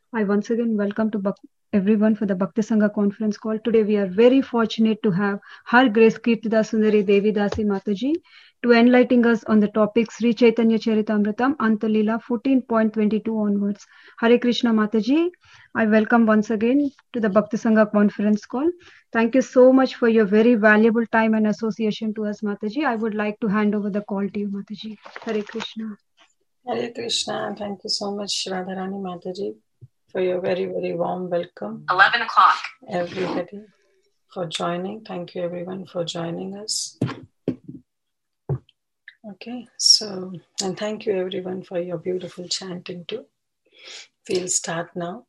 I once again welcome to everyone for the Bhakti Sangha conference call. Today we are very fortunate to have Her Grace Kirtida Sundari Devi Dasi Mataji to enlighten us on the topic Sri Chaitanya Charitamrita Antalila 14.22 onwards. Hare Krishna Mataji, I welcome once again to the Bhakti Sangha conference call. Thank you so much for your very valuable time and association to us, Mataji. I would like to hand over the call to you, Mataji. Hare Krishna. Hare Krishna. Thank you so much, Radharani Mataji, for your very, very warm welcome. 11 o'clock. Everybody for joining. Thank you everyone for joining us. Okay, so, and thank you everyone for your beautiful chanting too. We'll start now.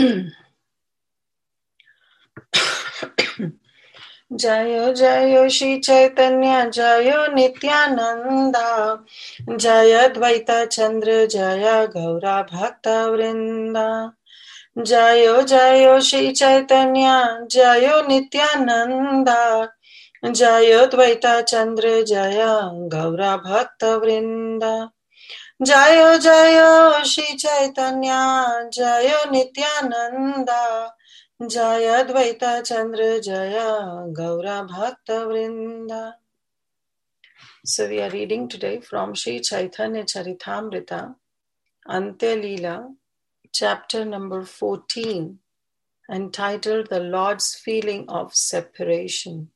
Jayo Jayo Shri Chaitanya Jayo Nityananda Jaya Dvaita Chandra Jaya Gaura Bhakta Vrinda Jayo Jayo Shri Chaitanya Jayo Nityananda Jayo Dvaita Chandra Jaya Gaura Bhakta Vrinda Jayo Jayo Shri Chaitanya Jayo Nityananda Jaya Dvaita Chandra Jaya Gaura Bhakta Vrinda. So we are reading today from Sri Chaitanya Charitamrita, Antya Leela, chapter number 14, entitled The Lord's Feeling of Separation.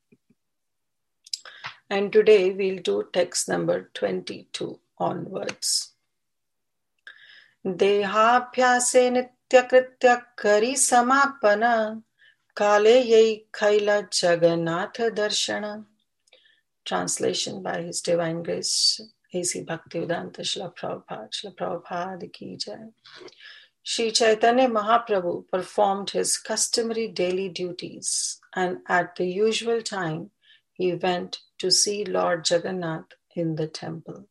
And today we'll do text number 22 onwards. Dehabhyase nityakritya kari samapana Kale yai Kaila Jagannatha Darshana. Translation by His Divine Grace A.C. Bhaktivedanta Srila Prabhupada. Srila Prabhupada ki jai. Sri Chaitanya Mahaprabhu performed his customary daily duties, and at the usual time he went to see Lord Jagannath in the temple.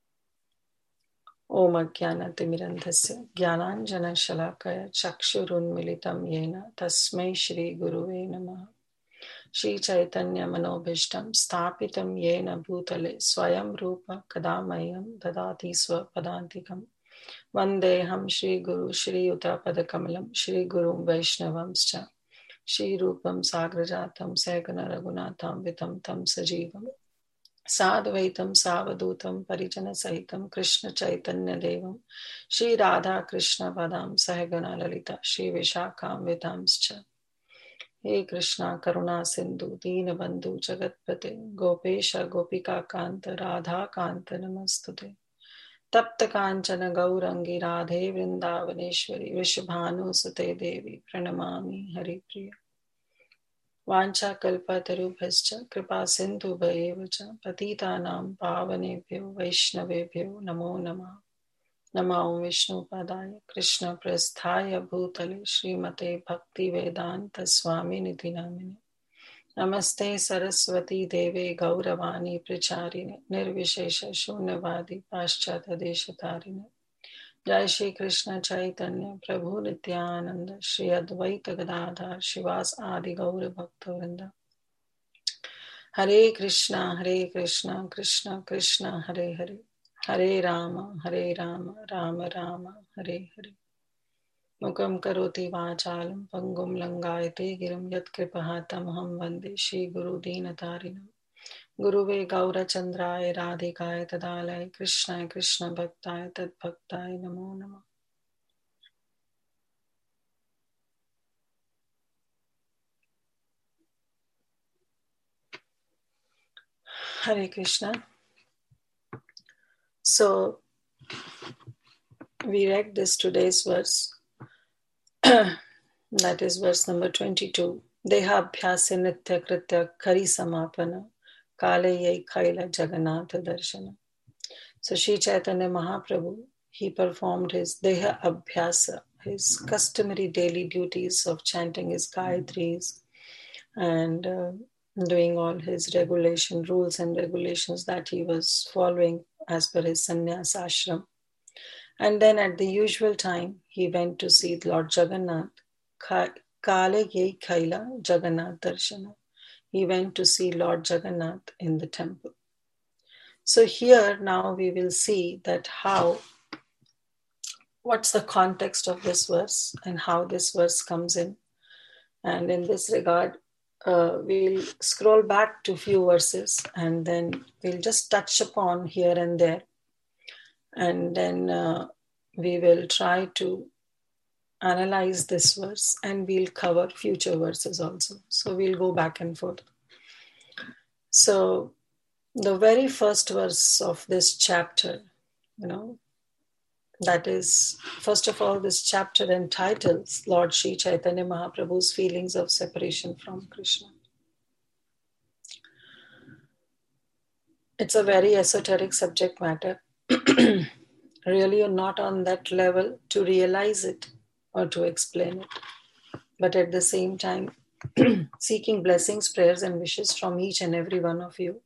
Om Ajnanatimirandhasya Jnananjana Shalakaya Chakshurunmilitam Yena Tasmai Shri Guruve Namaha. Shri Chaitanya Manobhishtam Sthapitam Yena Bhutale Swayam Rupa Kadamayam Dadati Swapadantikam Vandeham Shri Guru Shri Uttapada Kamalam Shri Gurum Vaishnavamscha Shri Rupam Sagrajatam Sagana Raghunatham Vitam Tam Sajivam Sadvaitam Savadutam Parijana Sahitam Krishna Chaitanya Devam Shri Radha Krishna Padam Sahagana Lalita Shri Vishakam Vitamscha. He Krishna Karuna Sindhu Deen Bandhu Jagatpate Gopesha Gopika Kanta Radha Kanta Namastute Tapta Kanchana Gaurangi Radhe Vrindavaneshwari Vishabhanu Sute Devi Pranamami Hari Priya Vancha Kalpatarubhascha Kripa Sindhu Bhayevacha Patitanam Pavanebhyo Vaishnavebhyo Namo Namah Namo Vishnu Padaya Krishna Prasthaya Bhutale Srimate Bhakti Vedanta Swami Niti Namine Namaste Saraswati Deve Gauravani Pracharine Nirvishesha Shunyavadi Paschata Deshatarine Jai Shri Krishna Chaitanya Prabhu Nityananda Shri Advaita Gadadhar Shivas Adi Gaura Bhakta Vrinda Hare Krishna Krishna Krishna Hare Hare Hare Rama, Rama Rama, Hare Hare. Mukam karoti vachalam, pangum langayate, giram yat kripahatam ham vande, Shri Guru Deenatarinam. Guruve Gaura Chandraya Radhikaya Tadalaya, Krishna Krishna Bhaktaya Tad Bhaktaya Namo Namah. Hare Krishna. So, we read this today's verse, that is verse number 22. Dehabhyase nitya kritya kari samapana kale yai kaila jagannatha darshana. So Sri Chaitanya Mahaprabhu, he performed his Deha Abhyasa, his customary daily duties of chanting his Gayatris and doing all his rules and regulations that he was following as per his sannyas ashram. And then at the usual time, he went to see Lord Jagannath, Kale Yai Kaila Jagannath Darshana. He went to see Lord Jagannath in the temple. So here now we will see that how what's the context of this verse and how this verse comes in. And in this regard, we'll scroll back to a few verses and then we'll just touch upon here and there. And then we will try to analyze this verse and we'll cover future verses also. So we'll go back and forth. So the very first verse of this chapter, that is, first of all, this chapter entitles Lord Sri Chaitanya Mahaprabhu's feelings of separation from Krishna. It's a very esoteric subject matter. Really, you're not on that level to realize it or to explain it. But at the same time, seeking blessings, prayers, and wishes from each and every one of you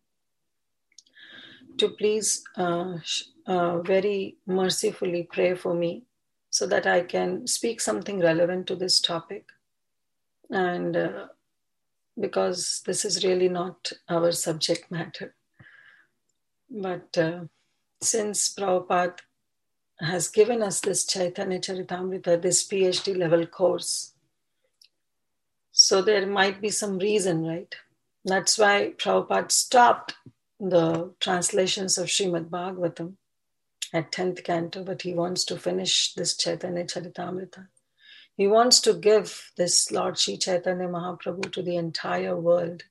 to please very mercifully pray for me so that I can speak something relevant to this topic. And because this is really not our subject matter. But since Prabhupada has given us this Chaitanya Charitamrita, this PhD level course, so there might be some reason, right? That's why Prabhupada stopped the translations of Srimad Bhagavatam at 10th canto, but he wants to finish this Chaitanya Charitamrita. He wants to give this Lord Sri Chaitanya Mahaprabhu to the entire world.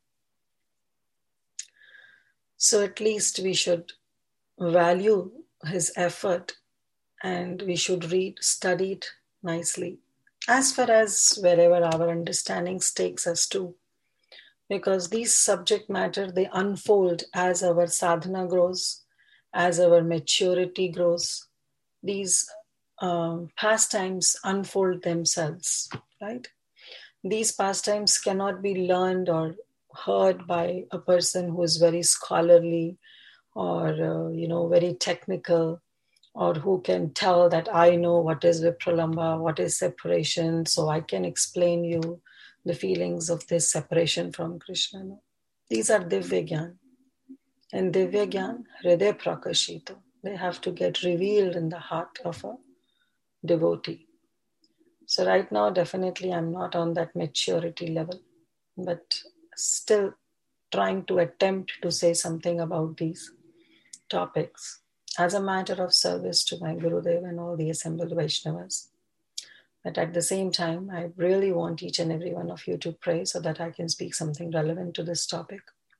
So at least we should value his effort and we should study it nicely, as far as wherever our understandings takes us to. Because these subject matter, they unfold as our sadhana grows, as our maturity grows. These pastimes unfold themselves, right? These pastimes cannot be learned or heard by a person who is very scholarly or, very technical, or who can tell that I know what is Vipralamba, what is separation, so I can explain you the feelings of this separation from Krishna. No? These are Divya Gyan. And Divya Gyan, Hriday Prakashito. They have to get revealed in the heart of a devotee. So right now, definitely I'm not on that maturity level, but still trying to attempt to say something about these topics as a matter of service to my Gurudev and all the assembled Vaishnavas. But at the same time, I really want each and every one of you to pray so that I can speak something relevant to this topic.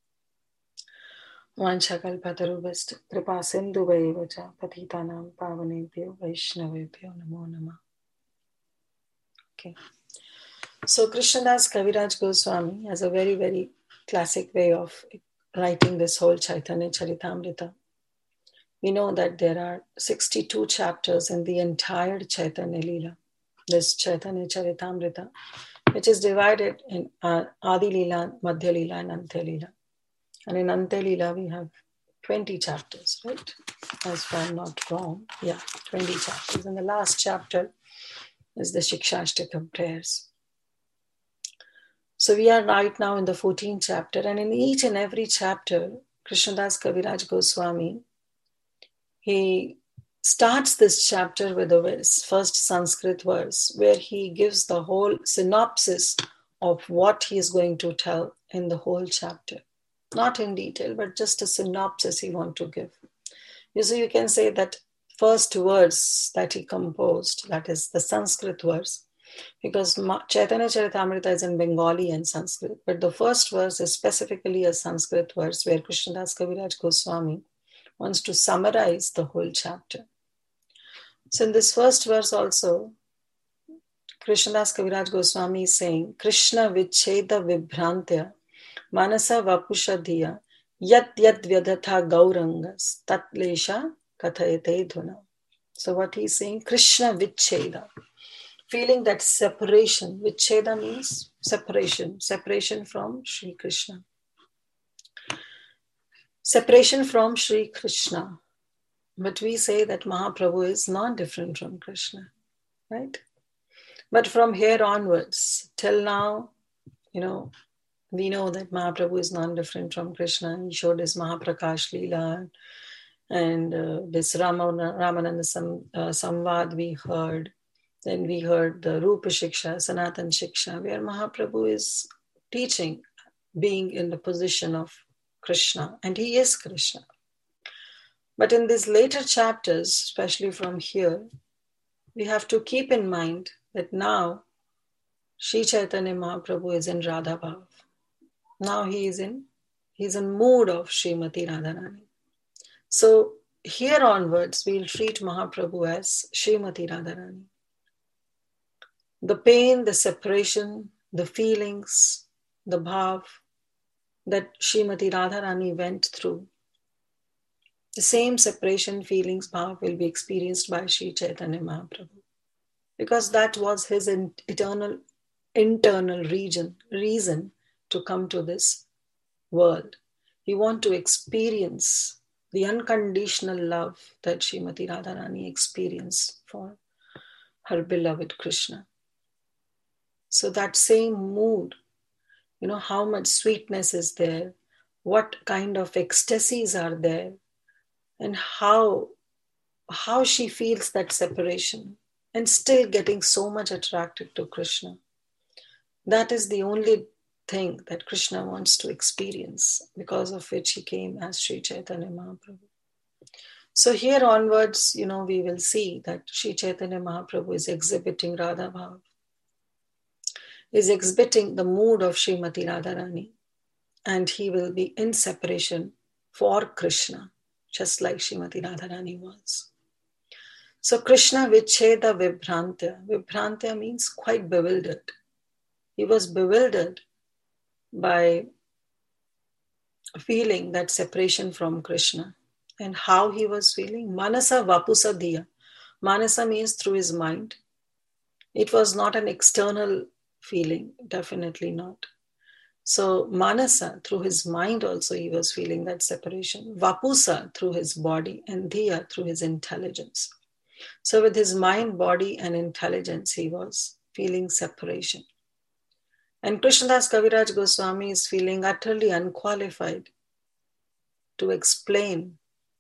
Vanchakalpatarubhast kripa sindhuvaevacha patitanam pavanebhyo vaishnavebhyo namo namah. Okay. So Krishnadas Kaviraj Goswami has a very, very classic way of writing this whole Chaitanya Charitamrita. We know that there are 62 chapters in the entire Chaitanya Leela, this Chaitanya Charitamrita, which is divided in Adi Leela, Madhya Leela, and Antya Leela. And in Antya Leela, we have 20 chapters, right? As if I'm not wrong. Yeah, 20 chapters. And the last chapter is the Shikshashtakam prayers. So we are right now in the 14th chapter. And in each and every chapter, Krishnadas Kaviraj Goswami, he starts this chapter with the first Sanskrit verse where he gives the whole synopsis of what he is going to tell in the whole chapter. Not in detail, but just a synopsis he wants to give. So you can say that first verse that he composed, that is the Sanskrit verse, because Chaitanya Charitamrita is in Bengali and Sanskrit, but the first verse is specifically a Sanskrit verse where Krishnadas Kaviraj Goswami wants to summarize the whole chapter. So in this first verse also, Krishnadas Kaviraj Goswami is saying, Krishna vicheda vibhrantya manasa vapushadhiya yat vyadatha gaurangas tat lesha kathayate dhuna. So what he's saying, Krishna vicheda, feeling that separation. Vicheda means separation from Sri Krishna. Separation from Sri Krishna. But we say that Mahaprabhu is not different from Krishna, right? But from here onwards, till now, we know that Mahaprabhu is not different from Krishna. He showed his Mahaprakash Leela And this Ramananda Samvad we heard. Then we heard the Rupa Shiksha, Sanatan Shiksha, where Mahaprabhu is teaching, being in the position of Krishna, and he is Krishna. But in these later chapters, especially from here, we have to keep in mind that now Sri Chaitanya Mahaprabhu is in Radha Bhav. Now he's in mood of Srimati Radharani. So here onwards, we'll treat Mahaprabhu as Srimati Radharani. The pain, the separation, the feelings, the bhav that Srimati Radharani went through, the same separation, feelings, bhav will be experienced by Sri Chaitanya Mahaprabhu. Because that was his internal reason to come to this world. He wanted to experience the unconditional love that Srimati Radharani experienced for her beloved Krishna. So that same mood, how much sweetness is there, what kind of ecstasies are there, and how she feels that separation and still getting so much attracted to Krishna. That is the only thing that Krishna wants to experience, because of which he came as Sri Chaitanya Mahaprabhu. So here onwards, we will see that Sri Chaitanya Mahaprabhu is exhibiting Radha Bhav, is exhibiting the mood of Srimati Radharani, and he will be in separation for Krishna, just like Srimati Radharani was. So Krishna Vicheda Vibhrantya. Vibhrantya means quite bewildered. He was bewildered by feeling that separation from Krishna. And how he was feeling? Manasa Vapusa Diya. Manasa means through his mind. It was not an external feeling, definitely not. So Manasa, through his mind also he was feeling that separation. Vapusa, through his body, and Diya, through his intelligence. So with his mind, body, and intelligence, he was feeling separation. And Krishnadas Kaviraj Goswami is feeling utterly unqualified to explain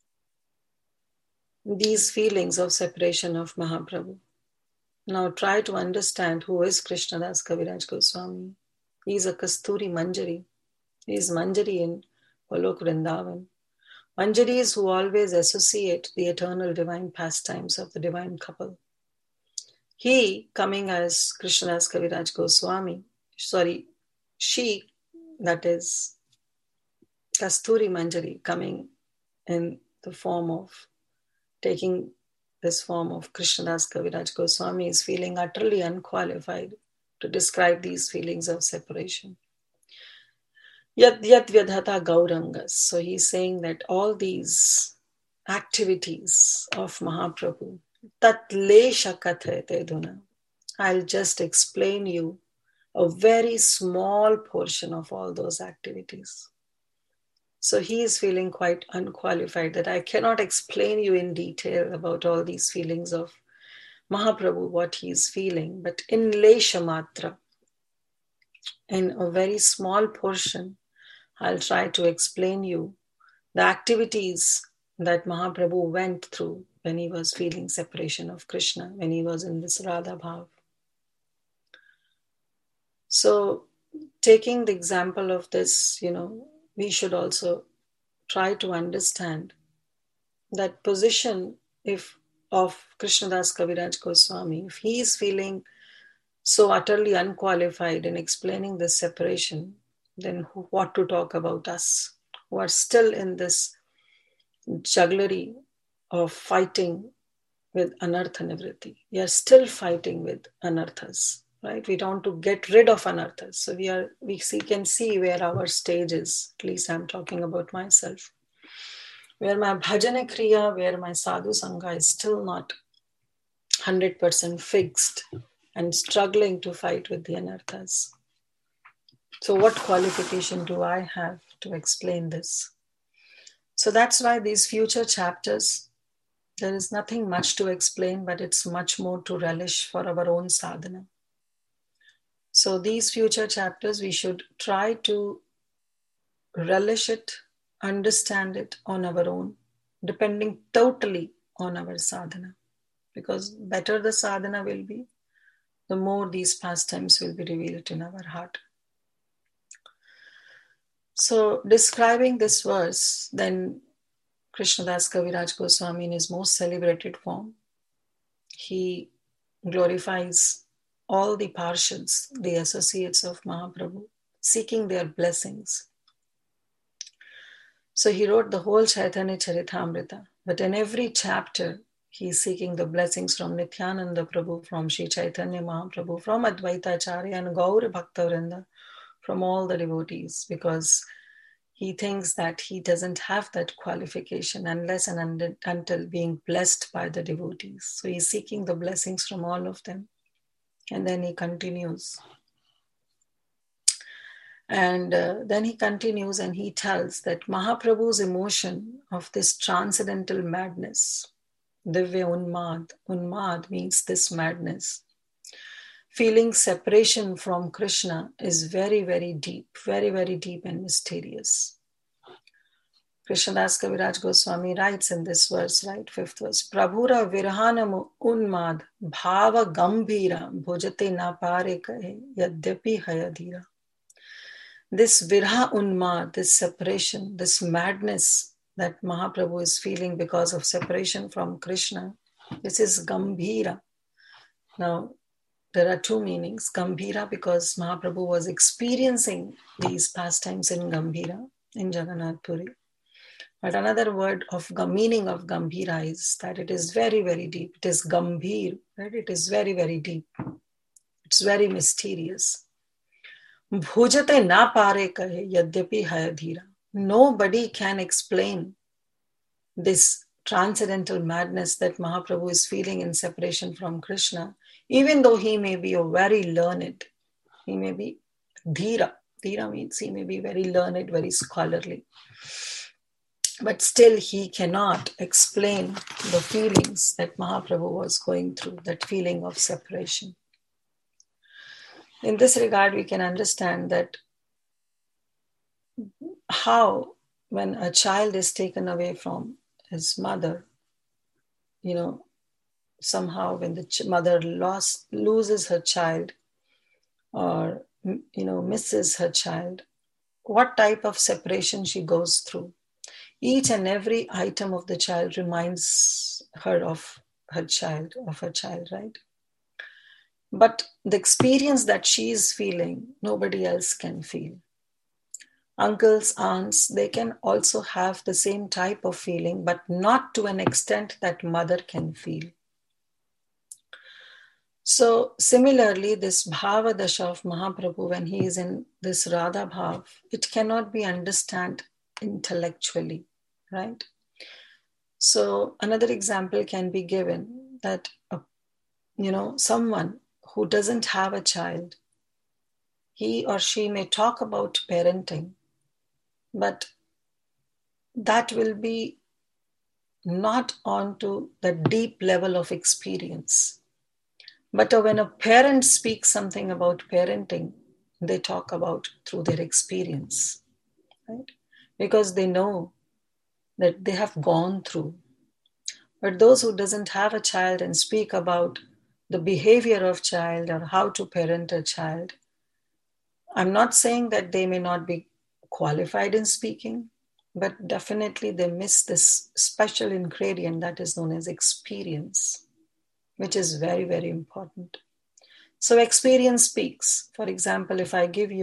these feelings of separation of Mahaprabhu. Now try to understand who is Krishnadas Kaviraj Goswami. He is a Kasturi Manjari. He is Manjari in Golok Vrindavan. Manjaris who always associate the eternal divine pastimes of the divine couple. He, coming as Krishnadas Kaviraj Goswami, she, that is Kasturi Manjari, coming in the form of, taking this form of Krishnadas Kaviraj Goswami, is feeling utterly unqualified to describe these feelings of separation. Yat Vyadhata Gaurangas. So he's saying that all these activities of Mahaprabhu, Tat Lesha Kathayate Dhuna, I'll just explain you a very small portion of all those activities. So he is feeling quite unqualified that I cannot explain you in detail about all these feelings of Mahaprabhu, what he is feeling, but in Lesha Matra, in a very small portion, I'll try to explain you the activities that Mahaprabhu went through when he was feeling separation of Krishna, when he was in this Radha Bhav. So taking the example of this, we should also try to understand that position of Krishnadas Kaviraj Goswami. If he is feeling so utterly unqualified in explaining this separation, then what to talk about us who are still in this jugglery of fighting with anartha nivritti. We are still fighting with anarthas, right? We want to get rid of anarthas. So we can see where our stage is. At least I'm talking about myself. Where my bhajana kriya, where my sadhu sangha is still not 100% fixed and struggling to fight with the anarthas. So what qualification do I have to explain this? So that's why these future chapters, there is nothing much to explain, but it's much more to relish for our own sadhana. So these future chapters, we should try to relish it, understand it on our own, depending totally on our sadhana. Because better the sadhana will be, the more these pastimes will be revealed in our heart. So, describing this verse, then Krishnadas Kaviraj Goswami in his most celebrated form, he glorifies all the Parshads, the associates of Mahaprabhu, seeking their blessings. So he wrote the whole Chaitanya Charitamrita, but in every chapter, he is seeking the blessings from Nityananda Prabhu, from Sri Chaitanya Mahaprabhu, from Advaita Acharya and Gaura Bhaktavrinda, from all the devotees, because he thinks that he doesn't have that qualification unless and until being blessed by the devotees. So he's seeking the blessings from all of them. And then he continues. And then he continues and he tells that Mahaprabhu's emotion of this transcendental madness, Divya Unmad, Unmad means this madness, feeling separation from Krishna is very, very deep and mysterious. Krishnadas Kaviraj Goswami writes in this verse, right, 5th verse, Prabhura Virhanam Unmad Bhava Gambhira Bhujate Napare Kahe Yadyapi Hayadhira. This Virha Unmad, this separation, this madness that Mahaprabhu is feeling because of separation from Krishna, this is Gambhira. Now, there are two meanings. Gambhira, because Mahaprabhu was experiencing these pastimes in Gambhira, in Jagannath Puri. But another word of meaning of Gambhira is that it is very, very deep. It is Gambhir, right? It is very, very deep. It's very mysterious. Bhujate na pare kahe yadyapi hayadhira. Nobody can explain this transcendental madness that Mahaprabhu is feeling in separation from Krishna, even though he may be a very learned, he may be dhira. Dhira means he may be very learned, very scholarly. But still he cannot explain the feelings that Mahaprabhu was going through, that feeling of separation. In this regard, we can understand that how when a child is taken away from his mother, somehow when the mother loses her child or, misses her child, what type of separation she goes through. Each and every item of the child reminds her of her child, right? But the experience that she is feeling, nobody else can feel. Uncles, aunts, they can also have the same type of feeling, but not to an extent that mother can feel. So similarly, this Bhava Dasha of Mahaprabhu, when he is in this Radha Bhav, it cannot be understood intellectually, right? So another example can be given that, someone who doesn't have a child, he or she may talk about parenting, but that will be not onto the deep level of experience. But when a parent speaks something about parenting, they talk about through their experience, right? Because they know that they have gone through. But those who doesn't have a child and speak about the behavior of child or how to parent a child, I'm not saying that they may not be qualified in speaking, but definitely they miss this special ingredient that is known as experience, which is very, very important. So experience speaks. For example, if I tell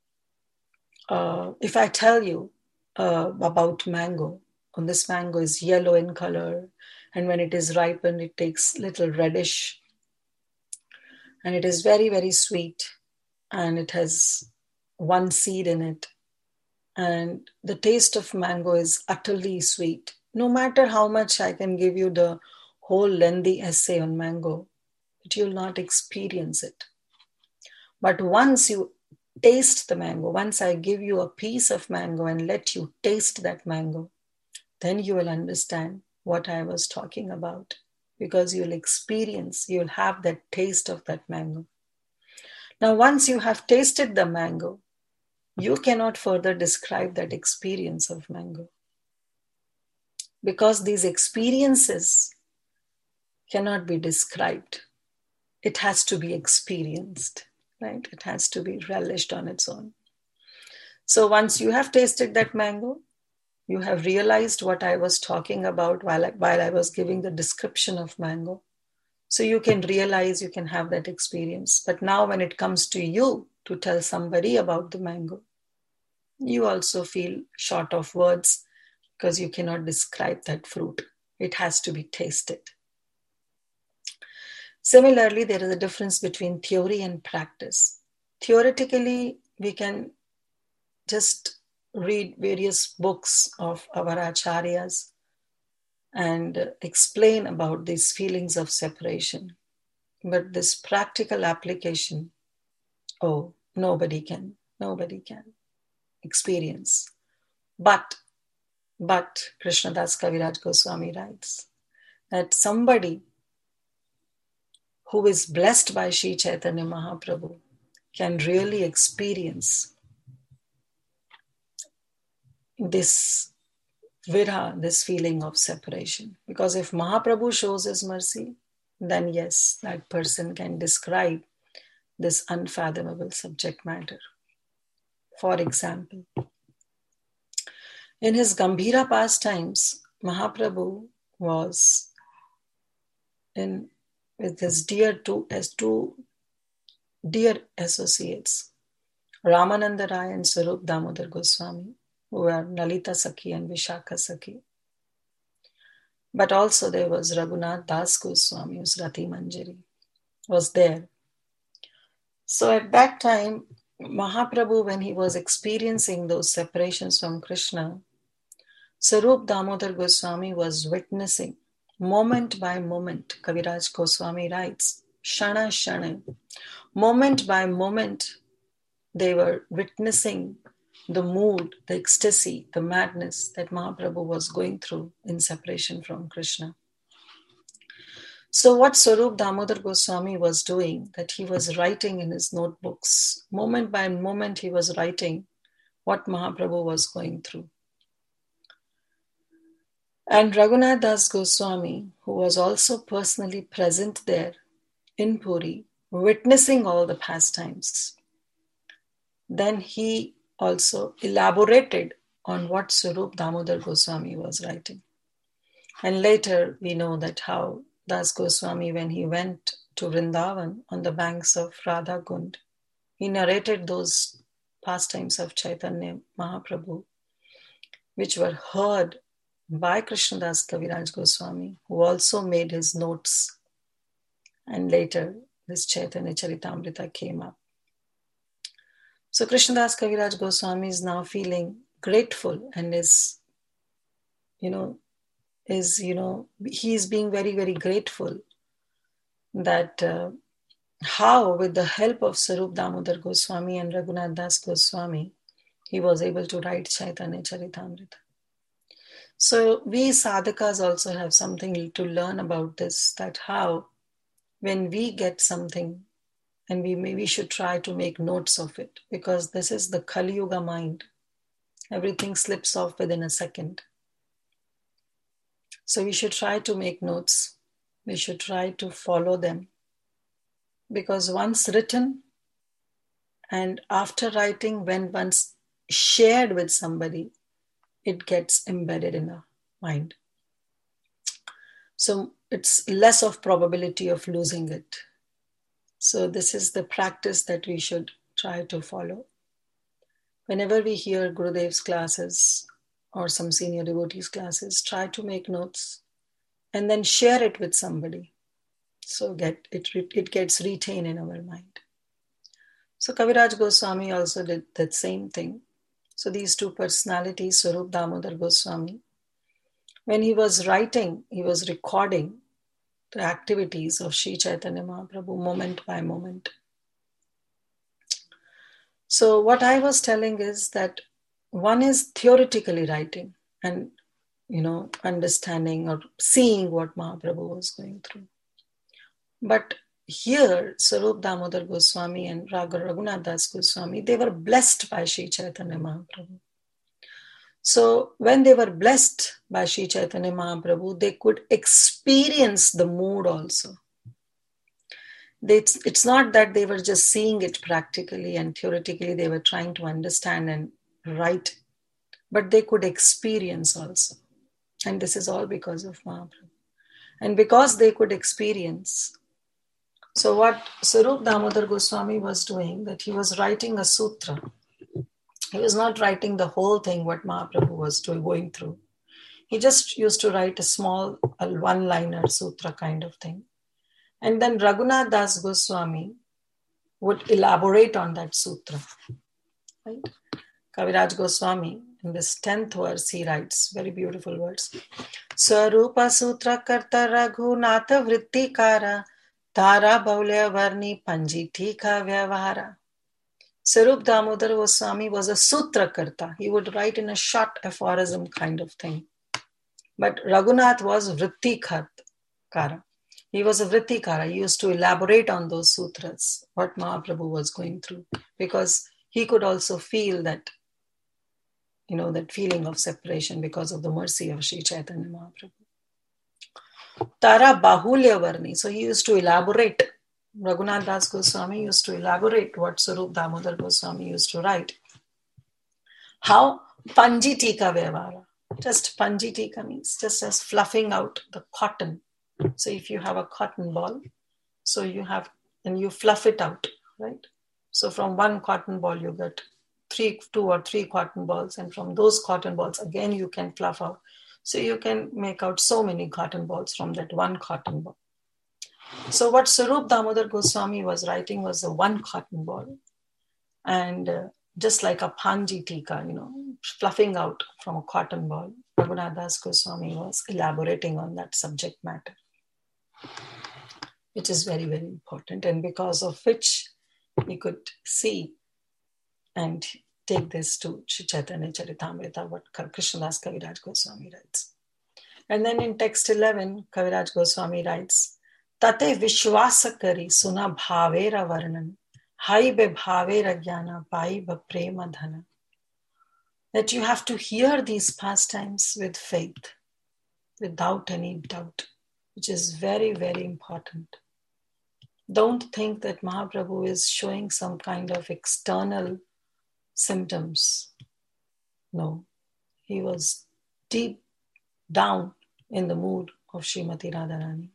you about mango, and this mango is yellow in color, and when it is ripened, it takes little reddish, and it is very, very sweet, and it has one seed in it, and the taste of mango is utterly sweet. No matter how much I can give you the whole lengthy essay on mango, but you'll not experience it. But once you taste the mango, once I give you a piece of mango and let you taste that mango, then you will understand what I was talking about, because you'll have that taste of that mango. Now, once you have tasted the mango, you cannot further describe that experience of mango. because these experiences cannot be described. It has to be experienced, right? It has to be relished on its own. So once you have tasted that mango, you have realized what I was talking about while I was giving the description of mango. So you can realize, you can have that experience. But now when it comes to you to tell somebody about the mango, you also feel short of words because you cannot describe that fruit. It has to be tasted. Similarly, there is a difference between theory and practice. Theoretically, we can just read various books of our acharyas and explain about these feelings of separation. But this practical application, oh, nobody can experience. But Krishnadas Kaviraj Goswami writes that somebody who is blessed by Sri Chaitanya Mahaprabhu can really experience this vira, this feeling of separation. Because if Mahaprabhu shows his mercy, then yes, that person can describe this unfathomable subject matter. For example, in his Gambhira pastimes, Mahaprabhu was with his two dear associates, Ramananda Rai and Swarup Damodar Goswami, who were Lalita Sakhi and Vishakha Sakhi. But also there was Raghunath Das Goswami, whose Rati Manjari was there. So at that time, Mahaprabhu, when he was experiencing those separations from Krishna, Swarup Damodar Goswami was witnessing moment by moment. Kaviraj Goswami writes, Shana Shana, moment by moment, they were witnessing the mood, the ecstasy, the madness that Mahaprabhu was going through in separation from Krishna. So what Swarup Damodar Goswami was doing, that he was writing in his notebooks, moment by moment he was writing what Mahaprabhu was going through. And Raghunath Das Goswami, who was also personally present there in Puri, witnessing all the pastimes, then he also elaborated on what Swarup Damodar Goswami was writing. And later we know that how Das Goswami, when he went to Vrindavan on the banks of Radha Kund, he narrated those pastimes of Chaitanya Mahaprabhu, which were heard by Krishnadas Kaviraj Goswami, who also made his notes. And later this Chaitanya Charitamrita came up. So Krishnadas Kaviraj Goswami is now feeling grateful and is being very, very grateful that how with the help of Swarup Damodar Goswami and Raghunath Das Goswami, he was able to write Chaitanya Charitamrita. So we sadhakas also have something to learn about this, that how when we get something, and we should try to make notes of it, because this is the Kali Yuga mind. Everything slips off within a second. So we should try to make notes. We should try to follow them. Because once written and after writing, when once shared with somebody, it gets embedded in our mind. So it's less of probability of losing it. So this is the practice that we should try to follow. Whenever we hear Gurudev's classes or some senior devotees' classes, try to make notes and then share it with somebody. So it gets retained in our mind. So Kaviraj Goswami also did that same thing. So these two personalities, Swarup Damodar Goswami, when he was writing, he was recording the activities of Sri Chaitanya Mahaprabhu moment by moment. So what I was telling is that one is theoretically writing and, understanding or seeing what Mahaprabhu was going through. But here, Swarup Damodar Goswami and Raghunath Das Goswami, they were blessed by Sri Chaitanya Mahaprabhu. So when they were blessed by Sri Chaitanya Mahaprabhu, they could experience the mood also. It's not that they were just seeing it practically and theoretically, they were trying to understand and write, but they could experience also. And this is all because of Mahaprabhu. And because they could experience, so what Sarup Damodar Goswami was doing, that he was writing a sutra. He was not writing the whole thing, what Mahaprabhu was going through. He just used to write a small one-liner sutra kind of thing. And then Raghunath Das Goswami would elaborate on that sutra. Right? Kaviraj Goswami, in this 10th verse, he writes very beautiful words. Swarupa Sutra Karta Raghunatha Vrittikara Tara Baulya Varni Panjitika Vyavahara. Sarup Damodar Goswami was a Sutra Karta. He would write in a short aphorism kind of thing. But Raghunath was Vrittikara. He was a Vrittikara. He used to elaborate on those sutras, what Mahaprabhu was going through, because he could also feel that, that feeling of separation because of the mercy of Sri Chaitanya Mahaprabhu. Tara Bahulya Varni. So he used to elaborate. Raghunath Das Goswami used to elaborate what Sarup Damodar Goswami used to write. How? Panjitika Vyavara. Just Panjitika means just as fluffing out the cotton. So if you have a cotton ball, so you fluff it out, right? So from one cotton ball, you get 2 or 3 cotton balls. And from those cotton balls, again, you can fluff out. So you can make out so many cotton balls from that one cotton ball. So what Sarup Damodar Goswami was writing was a one cotton ball. And just like a Panjitika, fluffing out from a cotton ball, Raghunath Das Goswami was elaborating on that subject matter, which is very, very important, and because of which we could see and take this to Sri Chaitanya Charitamrita, what Krishnadas Kaviraj Goswami writes. And then in text 11, Kaviraj Goswami writes, Tate Vishwasa Kari Suna Bhavera Varnan Hai Be Bhavera Jnana Pai Be Prema Dhana. That you have to hear these pastimes with faith, without any doubt, which is very, very important. Don't think that Mahaprabhu is showing some kind of external symptoms. No, he was deep down in the mood of Srimati Radharani.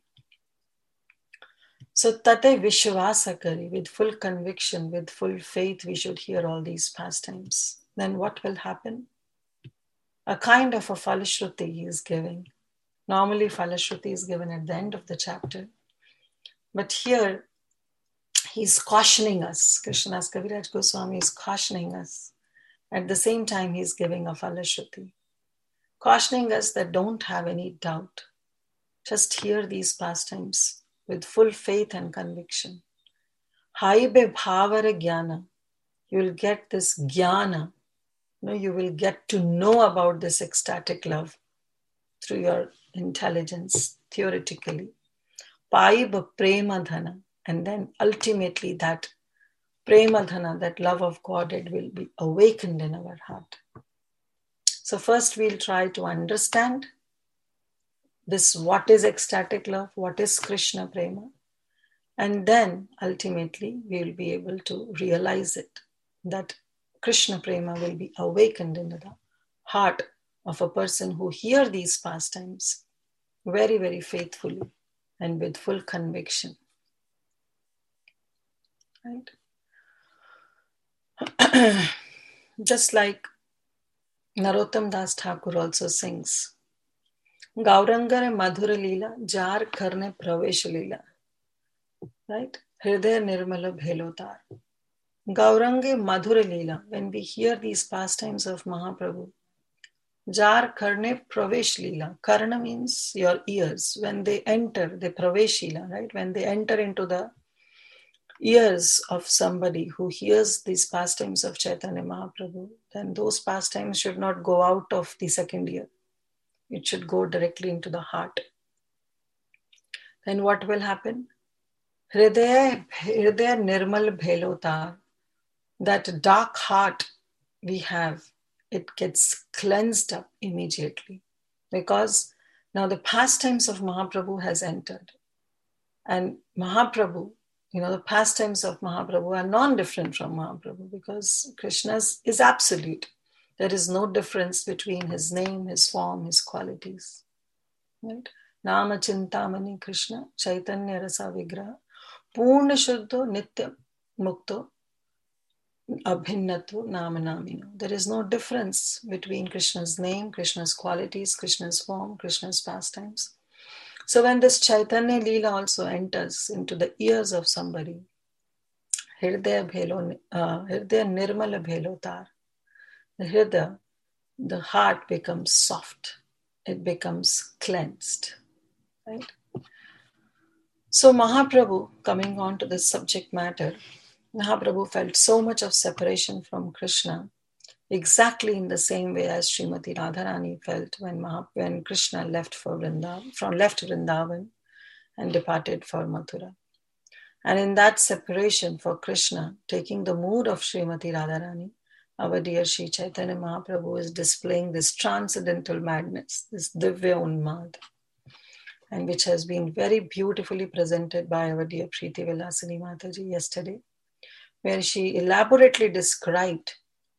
So Tate Vishwasa Kari, with full conviction, with full faith, we should hear all these pastimes. Then what will happen? A kind of a Falashruti he is giving. Normally Falashruti is given at the end of the chapter. But here he's cautioning us. Krishnadas Kaviraj Goswami is cautioning us. At the same time, he's giving a Falashruti. Cautioning us that don't have any doubt. Just hear these pastimes with full faith and conviction. Haibe bhavara jnana. You will get this jnana. You will get to know about this ecstatic love through your intelligence, theoretically. Paiba prema dhana. And then ultimately that prema dhana, that love of God, it will be awakened in our heart. So first we'll try to understand this, what is ecstatic love, what is Krishna prema. And then ultimately we will be able to realize it, that Krishna prema will be awakened in the heart of a person who hears these pastimes very, very faithfully and with full conviction. Right? Just like Narottam Das Thakur also sings, Gaurangare Madhura Leela, Jar Karne Pravesh Leela. Right? Hridaya Nirmala Bhelotar. Gaurange Madhura Leela. When we hear these pastimes of Mahaprabhu, Jar Karne Pravesh Leela. Karna means your ears. When they enter, the Pravesh Leela, right? When they enter into the ears of somebody who hears these pastimes of Chaitanya Mahaprabhu, then those pastimes should not go out of the second ear. It should go directly into the heart. Then what will happen? Hridaya Nirmal Bhelotar. That dark heart we have, it gets cleansed up immediately, because now the pastimes of Mahaprabhu has entered. And Mahaprabhu, the pastimes of Mahaprabhu are non-different from Mahaprabhu, because Krishna is absolute. There is no difference between his name, his form, his qualities. Right? Nama Chintamani Krishna, Chaitanya Rasa Vigraha, Purna Shuddho Nitya Mukto, Abhinnatva Nama Namino. There is no difference between Krishna's name, Krishna's qualities, Krishna's form, Krishna's pastimes. So when this Chaitanya Leela also enters into the ears of somebody, Hirdaya Nirmala Bhelotar, the Hirdaya, the heart becomes soft. It becomes cleansed. Right? So Mahaprabhu, coming on to this subject matter, Mahaprabhu felt so much of separation from Krishna, exactly in the same way as Srimati Radharani felt when Krishna left Vrindavan and departed for Mathura. And in that separation for Krishna, taking the mood of Srimati Radharani, our dear Sri Chaitanya Mahaprabhu is displaying this transcendental madness, this Divya Unmad, and which has been very beautifully presented by our dear Preeti Vilasini Mataji yesterday, where she elaborately described,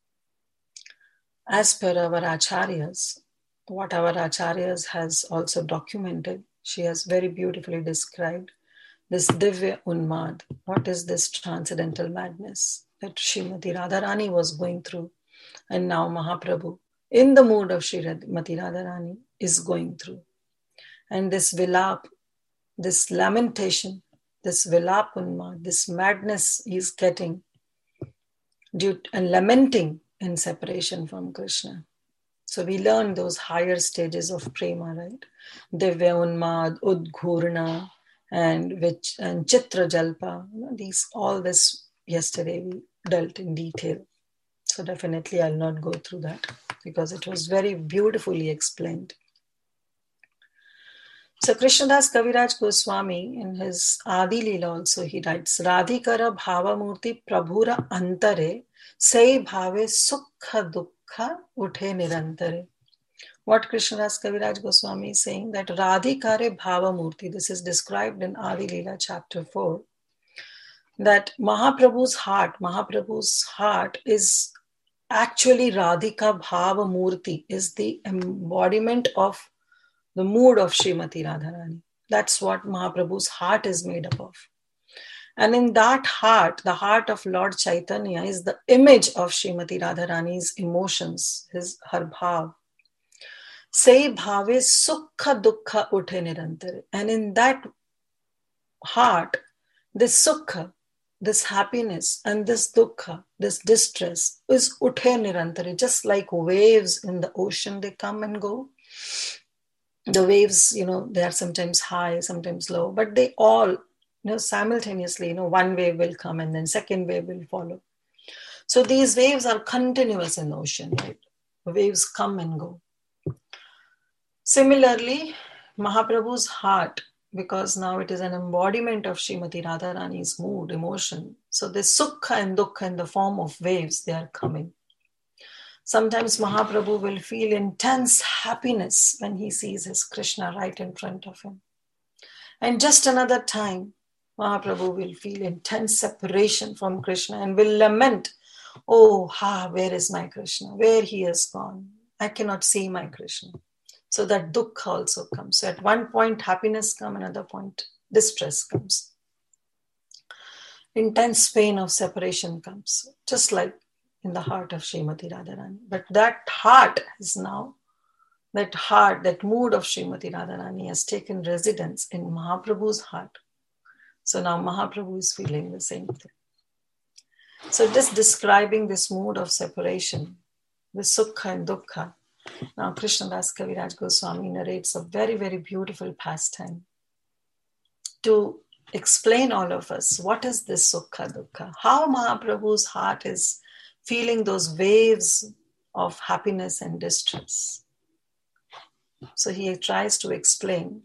as per our acharyas, what our acharyas has also documented. She has very beautifully described this Divya Unmad. What is this transcendental madness that Srimati Radharani was going through, and now Mahaprabhu, in the mood of Srimati Radharani, is going through. And this vilap, this lamentation, this vilap unmad, this madness he is getting and lamenting in separation from Krishna. So we learn those higher stages of prema, right? Divya Unmad, Udghurna, and Chitra Jalpa. All this yesterday we dealt in detail. So definitely I'll not go through that because it was very beautifully explained. So Krishnadas Kaviraj Goswami in his Adi Leela also he writes, Radhikara Bhava Murti Prabhura Antare Sei Bhave Sukha Dukha Uthe Nirantare. What Krishnadas Kaviraj Goswami is saying, that Radhikare Bhava Murti, this is described in Adi Leela chapter 4, that Mahaprabhu's heart is actually Radhika Bhava Murti, is the embodiment of the mood of Srimati Radharani. That's what Mahaprabhu's heart is made up of. And in that heart, the heart of Lord Chaitanya is the image of Srimati Radharani's emotions, her bhav. Sei bhave sukha dukkha uthe nirantare. And in that heart, this sukha, this happiness, and this dukkha, this distress is uthe nirantare. Just like waves in the ocean, they come and go. The waves, they are sometimes high, sometimes low, but they all, simultaneously, one wave will come and then second wave will follow. So these waves are continuous in the ocean, right? The waves come and go. Similarly, Mahaprabhu's heart, because now it is an embodiment of Srimati Radharani's mood, emotion. So the sukha and dukkha in the form of waves, they are coming. Sometimes Mahaprabhu will feel intense happiness when he sees his Krishna right in front of him. And just another time, Mahaprabhu will feel intense separation from Krishna and will lament, where is my Krishna? Where he has gone? I cannot see my Krishna. So that dukkha also comes. So at one point, happiness comes, another point, distress comes. Intense pain of separation comes, just like in the heart of Srimati Radharani. But that heart is now, that mood of Srimati Radharani has taken residence in Mahaprabhu's heart. So now Mahaprabhu is feeling the same thing. So just describing this mood of separation, the sukha and dukkha. Now Krishnadas Kaviraj Goswami narrates a very, very beautiful pastime to explain all of us what is this sukha dukkha, how Mahaprabhu's heart is feeling those waves of happiness and distress. So he tries to explain.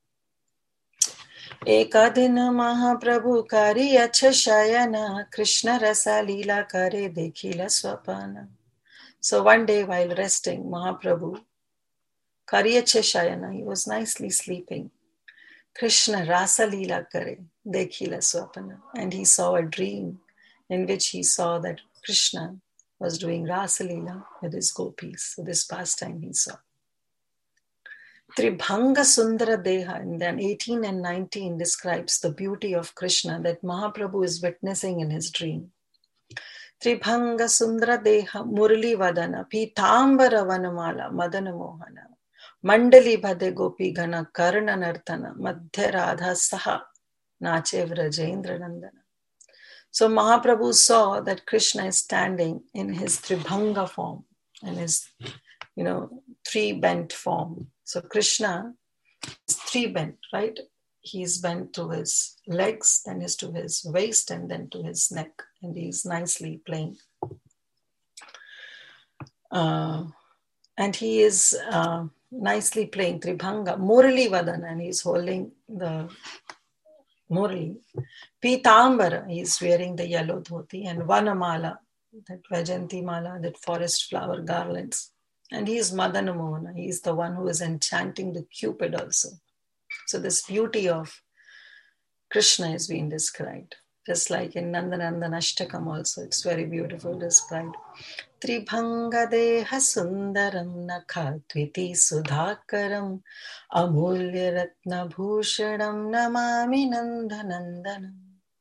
Ekadina Mahaprabhu kari acha shayana Krishna rasa lila kare dekhila swapana So one day while resting, Mahaprabhu, Karyache Shayana, he was nicely sleeping. Krishna Rasa Leela Kare, Dekhila Swapana. And he saw a dream in which he saw that Krishna was doing Rasa Leela with his gopis. So this pastime he saw. Tribhanga Sundara Deha, and then 18 and 19 describes the beauty of Krishna that Mahaprabhu is witnessing in his dream. Tribhanga Sundara Deha Murli Vadana Pitambara Vanamala Madana Mohana Mandali Bhade Gopi Gana Karna Nartana Madhya Radha Saha Nache Vrajendra Nandana. So Mahaprabhu saw that Krishna is standing in his Tribhanga form, in his, three bent form. So Krishna is three bent, right? He's bent to his legs, then is to his waist, and then to his neck. And he's nicely playing. And he is nicely playing Tribhanga, Murali Vadana, and he's holding the Murali. Pitambara, he's wearing the yellow dhoti, and Vanamala, that Vajanti Mala, that forest flower garlands. And he is Madana Mohana, he is the one who is enchanting the Cupid also. So this beauty of Krishna is being described. Just like in Nandanandana Ashtakam also, it's very beautiful described. Tribhanga Deha Sundaram Nakha Tviti Sudhakaram Amulya Ratna Bhushanam Namami Nandanandanam.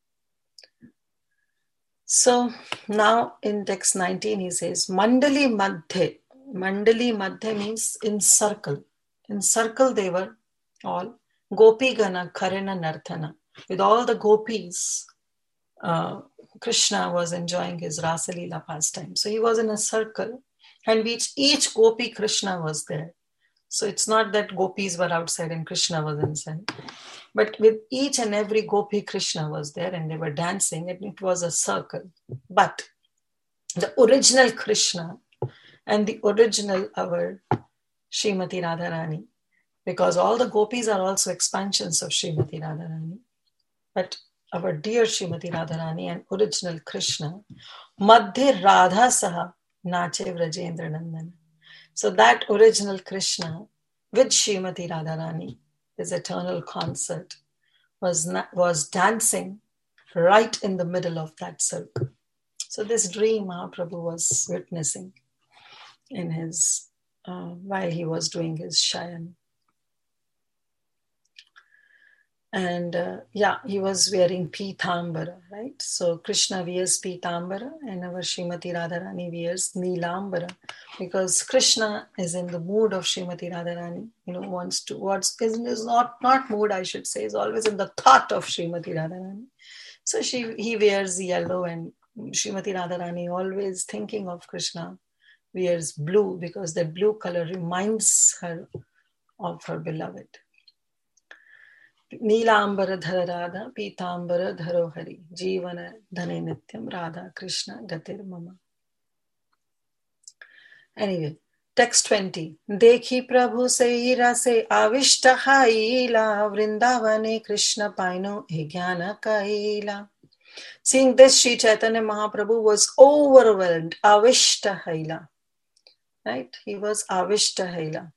So now in text 19 he says, Mandali Madhya. Mandali Madhya means in circle. In circle they were all. Gopi Gana Karana Nartana. With all the gopis, Krishna was enjoying his Rasa Leela pastime. So he was in a circle, and each gopi Krishna was there. So it's not that gopis were outside and Krishna was inside. But with each and every gopi Krishna was there, and they were dancing, and it was a circle. But the original Krishna and the original our Srimati Radharani, because all the gopis are also expansions of Srimati Radharani, but our dear Srimati Radharani and original Krishna, Madhya Radha Saha Nache Vrajendra Nandana. So that original Krishna with Srimati Radharani, his eternal concert, was dancing right in the middle of that circle. So this dream Mahaprabhu was witnessing in his while he was doing his Shayan. And he was wearing Pitambara, right? So Krishna wears Pitambara and our Srimati Radharani wears Neelambara, because Krishna is in the mood of Srimati Radharani, is not mood, I should say, is always in the thought of Srimati Radharani. So he wears yellow, and Srimati Radharani, always thinking of Krishna, wears blue, because that blue color reminds her of her beloved. Neelambara Dhara Radha, Pitambara Dharo Hari, Jivana Dhane Nityam Radha Krishna Gatir Mama. Anyway, text 20. Dekhi Prabhu se rase avishta haila, Vrindavane Krishna paino jnana kaila. Seeing this, Sri Chaitanya Mahaprabhu was overwhelmed. Avishta haila. Right? He was avishta haila.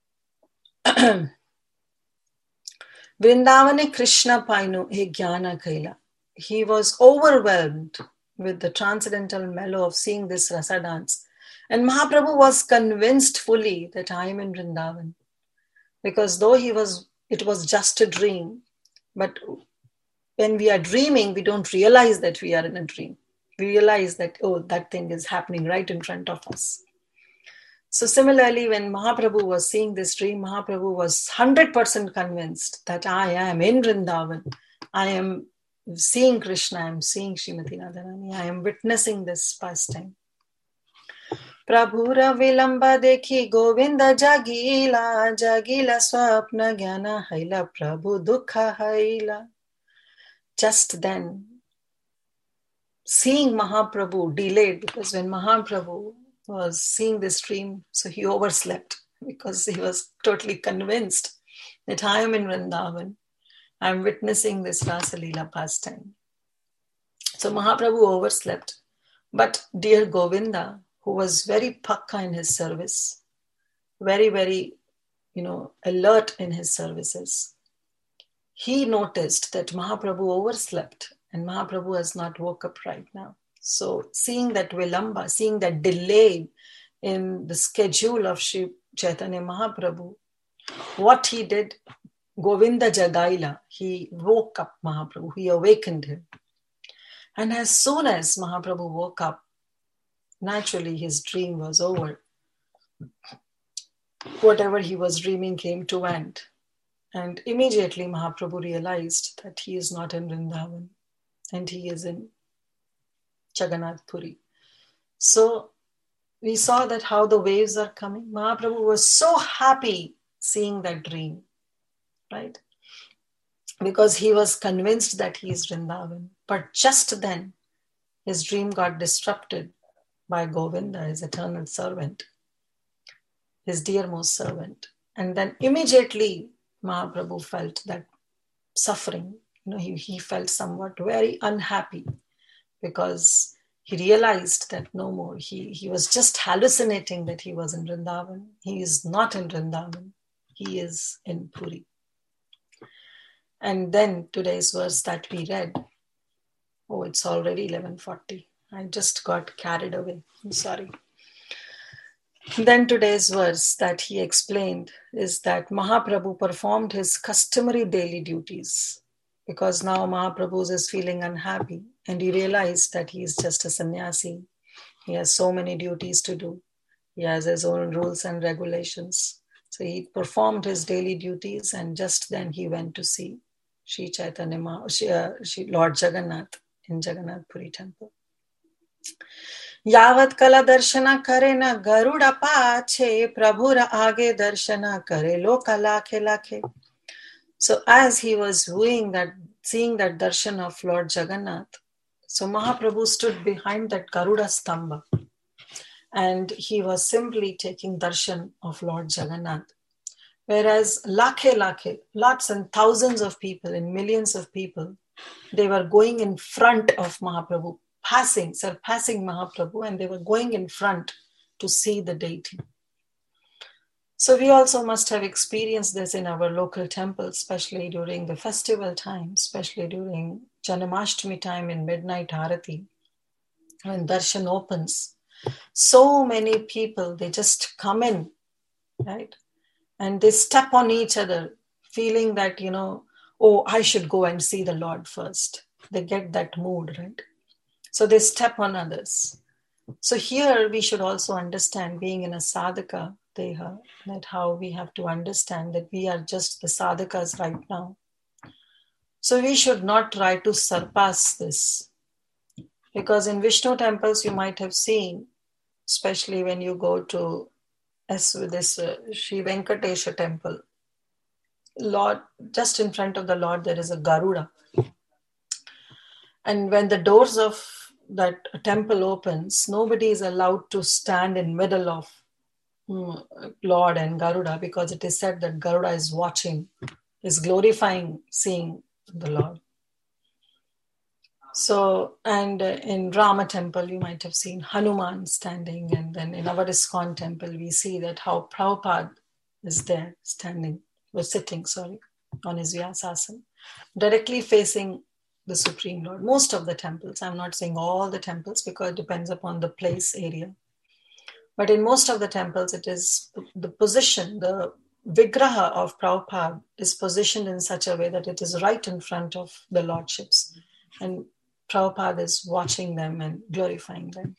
Vrindavane Krishna paino jnana kaila. He was overwhelmed with the transcendental mellow of seeing this rasa dance. And Mahaprabhu was convinced fully that I am in Vrindavan. Because though it was just a dream, but when we are dreaming, we don't realize that we are in a dream. We realize that, that thing is happening right in front of us. So similarly, when Mahaprabhu was seeing this dream, Mahaprabhu was 100% convinced that I am in Vrindavan. I am seeing Krishna, I am seeing Srimati Radharani, I am witnessing this pastime. Prabhura vilamba dekhi Govinda jagila, jagila swapna jnana haila, Prabhu dukha haila. Just then, seeing Mahaprabhu delayed, because when Mahaprabhu was seeing this dream, so he overslept, because he was totally convinced that I am in Vrindavan. I am witnessing this Rasa Leela pastime. So Mahaprabhu overslept. But dear Govinda, who was very pakka in his service, very, very, alert in his services, he noticed that Mahaprabhu overslept and Mahaprabhu has not woke up right now. So seeing that Vilamba, seeing that delay in the schedule of Sri Chaitanya Mahaprabhu, what he did, Govinda Jagaila, he woke up Mahaprabhu, he awakened him. And as soon as Mahaprabhu woke up, naturally his dream was over. Whatever he was dreaming came to end. And immediately Mahaprabhu realized that he is not in Vrindavan and he is in Jagannath Puri. So we saw that how the waves are coming. Mahaprabhu was so happy seeing that dream, right? Because he was convinced that he is Vrindavan. But just then, his dream got disrupted by Govinda, his eternal servant, his dearmost servant. And then immediately, Mahaprabhu felt that suffering. He felt somewhat very unhappy because he realized that no more. He was just hallucinating that he was in Vrindavan. He is not in Vrindavan. He is in Puri. And then today's verse that we read, it's already 11:40. I just got carried away. I'm sorry. Then today's verse that he explained is that Mahaprabhu performed his customary daily duties because now Mahaprabhu is feeling unhappy and he realized that he is just a sannyasi. He has so many duties to do. He has his own rules and regulations. So he performed his daily duties and just then he went to see Sri Chaitanya, Lord Jagannath in Jagannath Puri temple. यावत कला दर्शना करे न गरुड़ पाछे प्रभुर आगे दर्शना करे लोक लाखे लाखे. So as he was seeing that darshan of Lord Jagannath, so Mahaprabhu stood behind that Garuda Stamba and he was simply taking darshan of Lord Jagannath. Whereas lakhe, lots and thousands of people and millions of people, they were going in front of Mahaprabhu, surpassing Mahaprabhu, and they were going in front to see the deity. So we also must have experienced this in our local temples, especially during the festival time, especially during Janmashtami time in midnight Arati, when darshan opens. So many people, they just come in, right? And they step on each other, feeling that, I should go and see the Lord first. They get that mood, right? So they step on others. So here we should also understand, being in a sadhaka deha, that how we have to understand that we are just the sadhakas right now. So we should not try to surpass this. Because in Vishnu temples, you might have seen, especially when you go to this Sri Venkatesha temple, Lord, just in front of the Lord, there is a Garuda. And when the doors of that temple opens, nobody is allowed to stand in middle of Lord and Garuda, because it is said that Garuda is watching, is glorifying, seeing the Lord. So, and in Rama temple, you might have seen Hanuman standing. And then in our ISKCON temple, we see that how Prabhupada is there sitting, on his Vyasasana, directly facing the Supreme Lord. Most of the temples, I'm not saying all the temples because it depends upon the place, area. But in most of the temples, it is the position, the Vigraha of Prabhupada is positioned in such a way that it is right in front of the Lordships. And Prabhupada is watching them and glorifying them.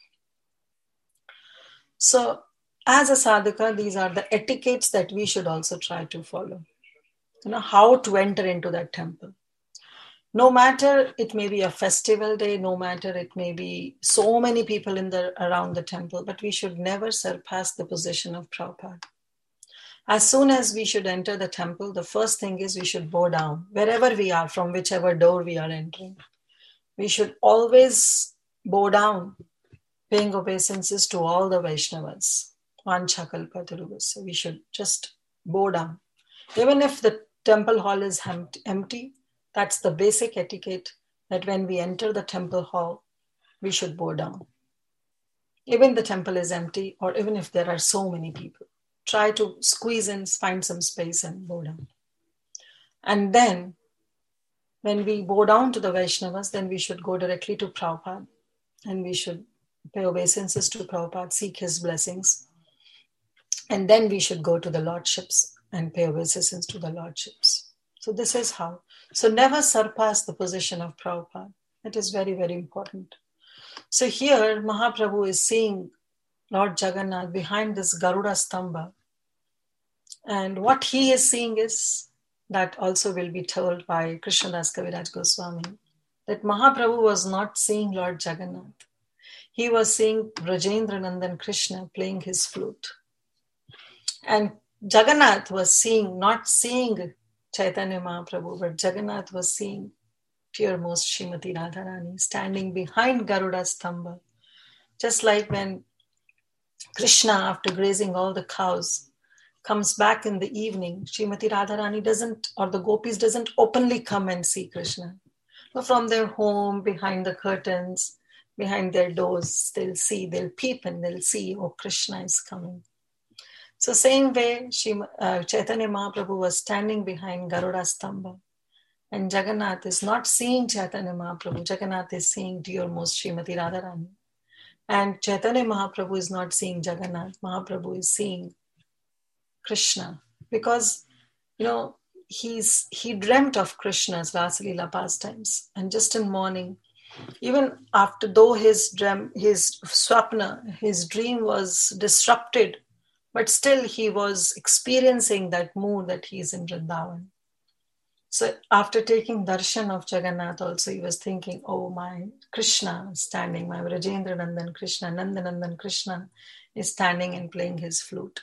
So as a sadhaka, these are the etiquettes that we should also try to follow. How to enter into that temple. No matter it may be a festival day, no matter it may be so many people around the temple, but we should never surpass the position of Prabhupada. As soon as we should enter the temple, the first thing is we should bow down, wherever we are, from whichever door we are entering. We should always bow down, paying obeisances to all the Vaishnavas. So we should just bow down. Even if the temple hall is empty, that's the basic etiquette, that when we enter the temple hall, we should bow down. Even the temple is empty, or even if there are so many people, try to squeeze in, find some space and bow down. And then when we bow down to the Vaishnavas, then we should go directly to Prabhupada and we should pay obeisances to Prabhupada, seek his blessings. And then we should go to the lordships and pay obeisances to the lordships. So this is how. So never surpass the position of Prabhupada. That is very, very important. So here Mahaprabhu is seeing Lord Jagannath behind this Garuda Stamba. And what he is seeing is, that also will be told by Krishnadas Kaviraj Goswami, that Mahaprabhu was not seeing Lord Jagannath. He was seeing Brajendra Nandan Krishna playing his flute. And Jagannath was not seeing Chaitanya Mahaprabhu, but Jagannath was seeing pure most Srimati Radharani standing behind Garuda Stamba. Just like when Krishna, after grazing all the cows, comes back in the evening, Srimati Radharani doesn't, or the gopis doesn't openly come and see Krishna. So from their home, behind the curtains, behind their doors, they'll peep and they'll see, oh, Krishna is coming. So same way, Chaitanya Mahaprabhu was standing behind Garuda Stamba. And Jagannath is not seeing Chaitanya Mahaprabhu. Jagannath is seeing dear most Srimati Radharani. And Chaitanya Mahaprabhu is not seeing Jagannath. Mahaprabhu is seeing Krishna. Because, he dreamt of Krishna's Rasa Leela pastimes. And just in morning, even after, though his swapna, his dream was disrupted, but still he was experiencing that mood that he is in Vrindavan. So after taking darshan of Jagannath also, he was thinking, oh, my Krishna is standing, my Brajendra Nandan Krishna, Nandanandan Krishna is standing and playing his flute.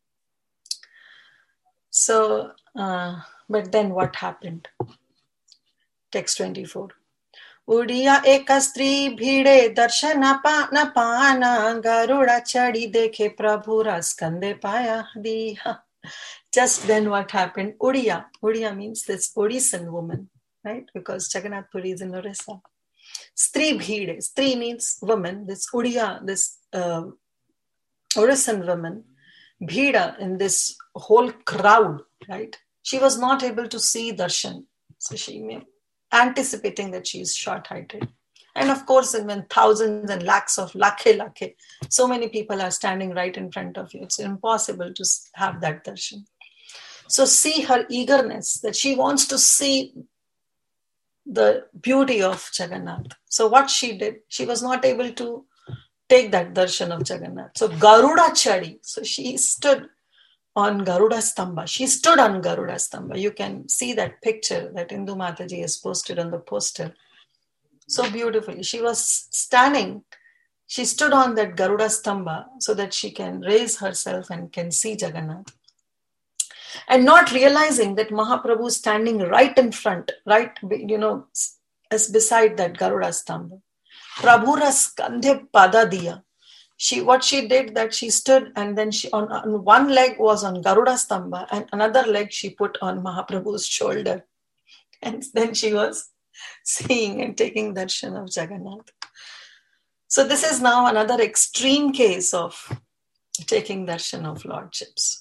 So, but then what happened? Text 24. Udiya eka stri bhide darshana na pana garuda chadi dekhe prabhu raskande paya diha. Just then what happened? Udiya means this Odissan woman, right? Because Jagannath Puri is in Orissa. Stri bhide. Stri means woman. This Udiya, this Odissan woman, bhida, in this whole crowd, right? She was not able to see darshan. So she anticipating that she is short-sighted. And of course, when thousands and lakhs of lakhe, so many people are standing right in front of you, it's impossible to have that darshan. So see her eagerness, that she wants to see the beauty of Jagannath. So what she did, she was not able to take that darshan of Jagannath. So Garuda Chadi, so she stood on Garuda Stamba. She stood on Garuda Stamba. You can see that picture that Indu Mataji has posted on the poster. So beautifully. She was standing. She stood on that Garuda Stamba so that she can raise herself and can see Jagannath. And not realizing that Mahaprabhu is standing right in front, right, as beside that Garuda Stamba. Prabhu Raskandhe Pada Diya. What she did, that she stood and then she on one leg was on Garuda Stamba and another leg she put on Mahaprabhu's shoulder. And then she was seeing and taking darshan of Jagannath. So this is now another extreme case of taking darshan of lordships.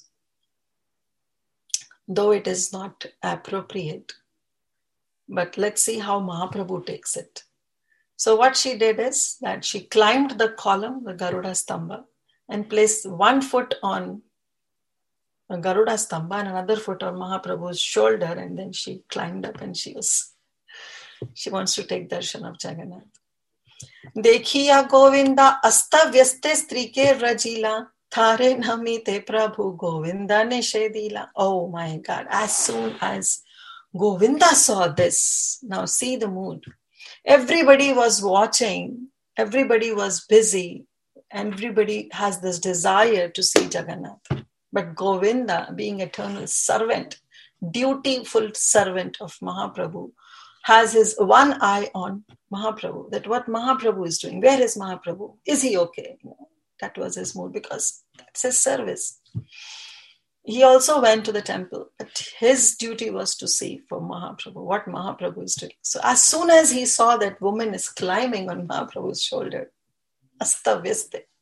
Though it is not appropriate. But let's see how Mahaprabhu takes it. So what she did is that she climbed the column, the Garuda Stamba, and placed one foot on a Garuda Stamba and another foot on Mahaprabhu's shoulder, and then she climbed up and she wants to take darshan of Jagannath. Dekhiya Govinda asta vyaste strike rajila thare namite Prabhu Govinda nishedila. Oh my God, as soon as Govinda saw this, now see the mood. Everybody was watching, everybody was busy, everybody has this desire to see Jagannath. But Govinda, being eternal servant, dutiful servant of Mahaprabhu, has his one eye on Mahaprabhu, that what Mahaprabhu is doing, where is Mahaprabhu? Is he okay? That was his mood because that's his service. He also went to the temple, but his duty was to see for Mahaprabhu, what Mahaprabhu is doing. So as soon as he saw that woman is climbing on Mahaprabhu's shoulder, asta vyaste,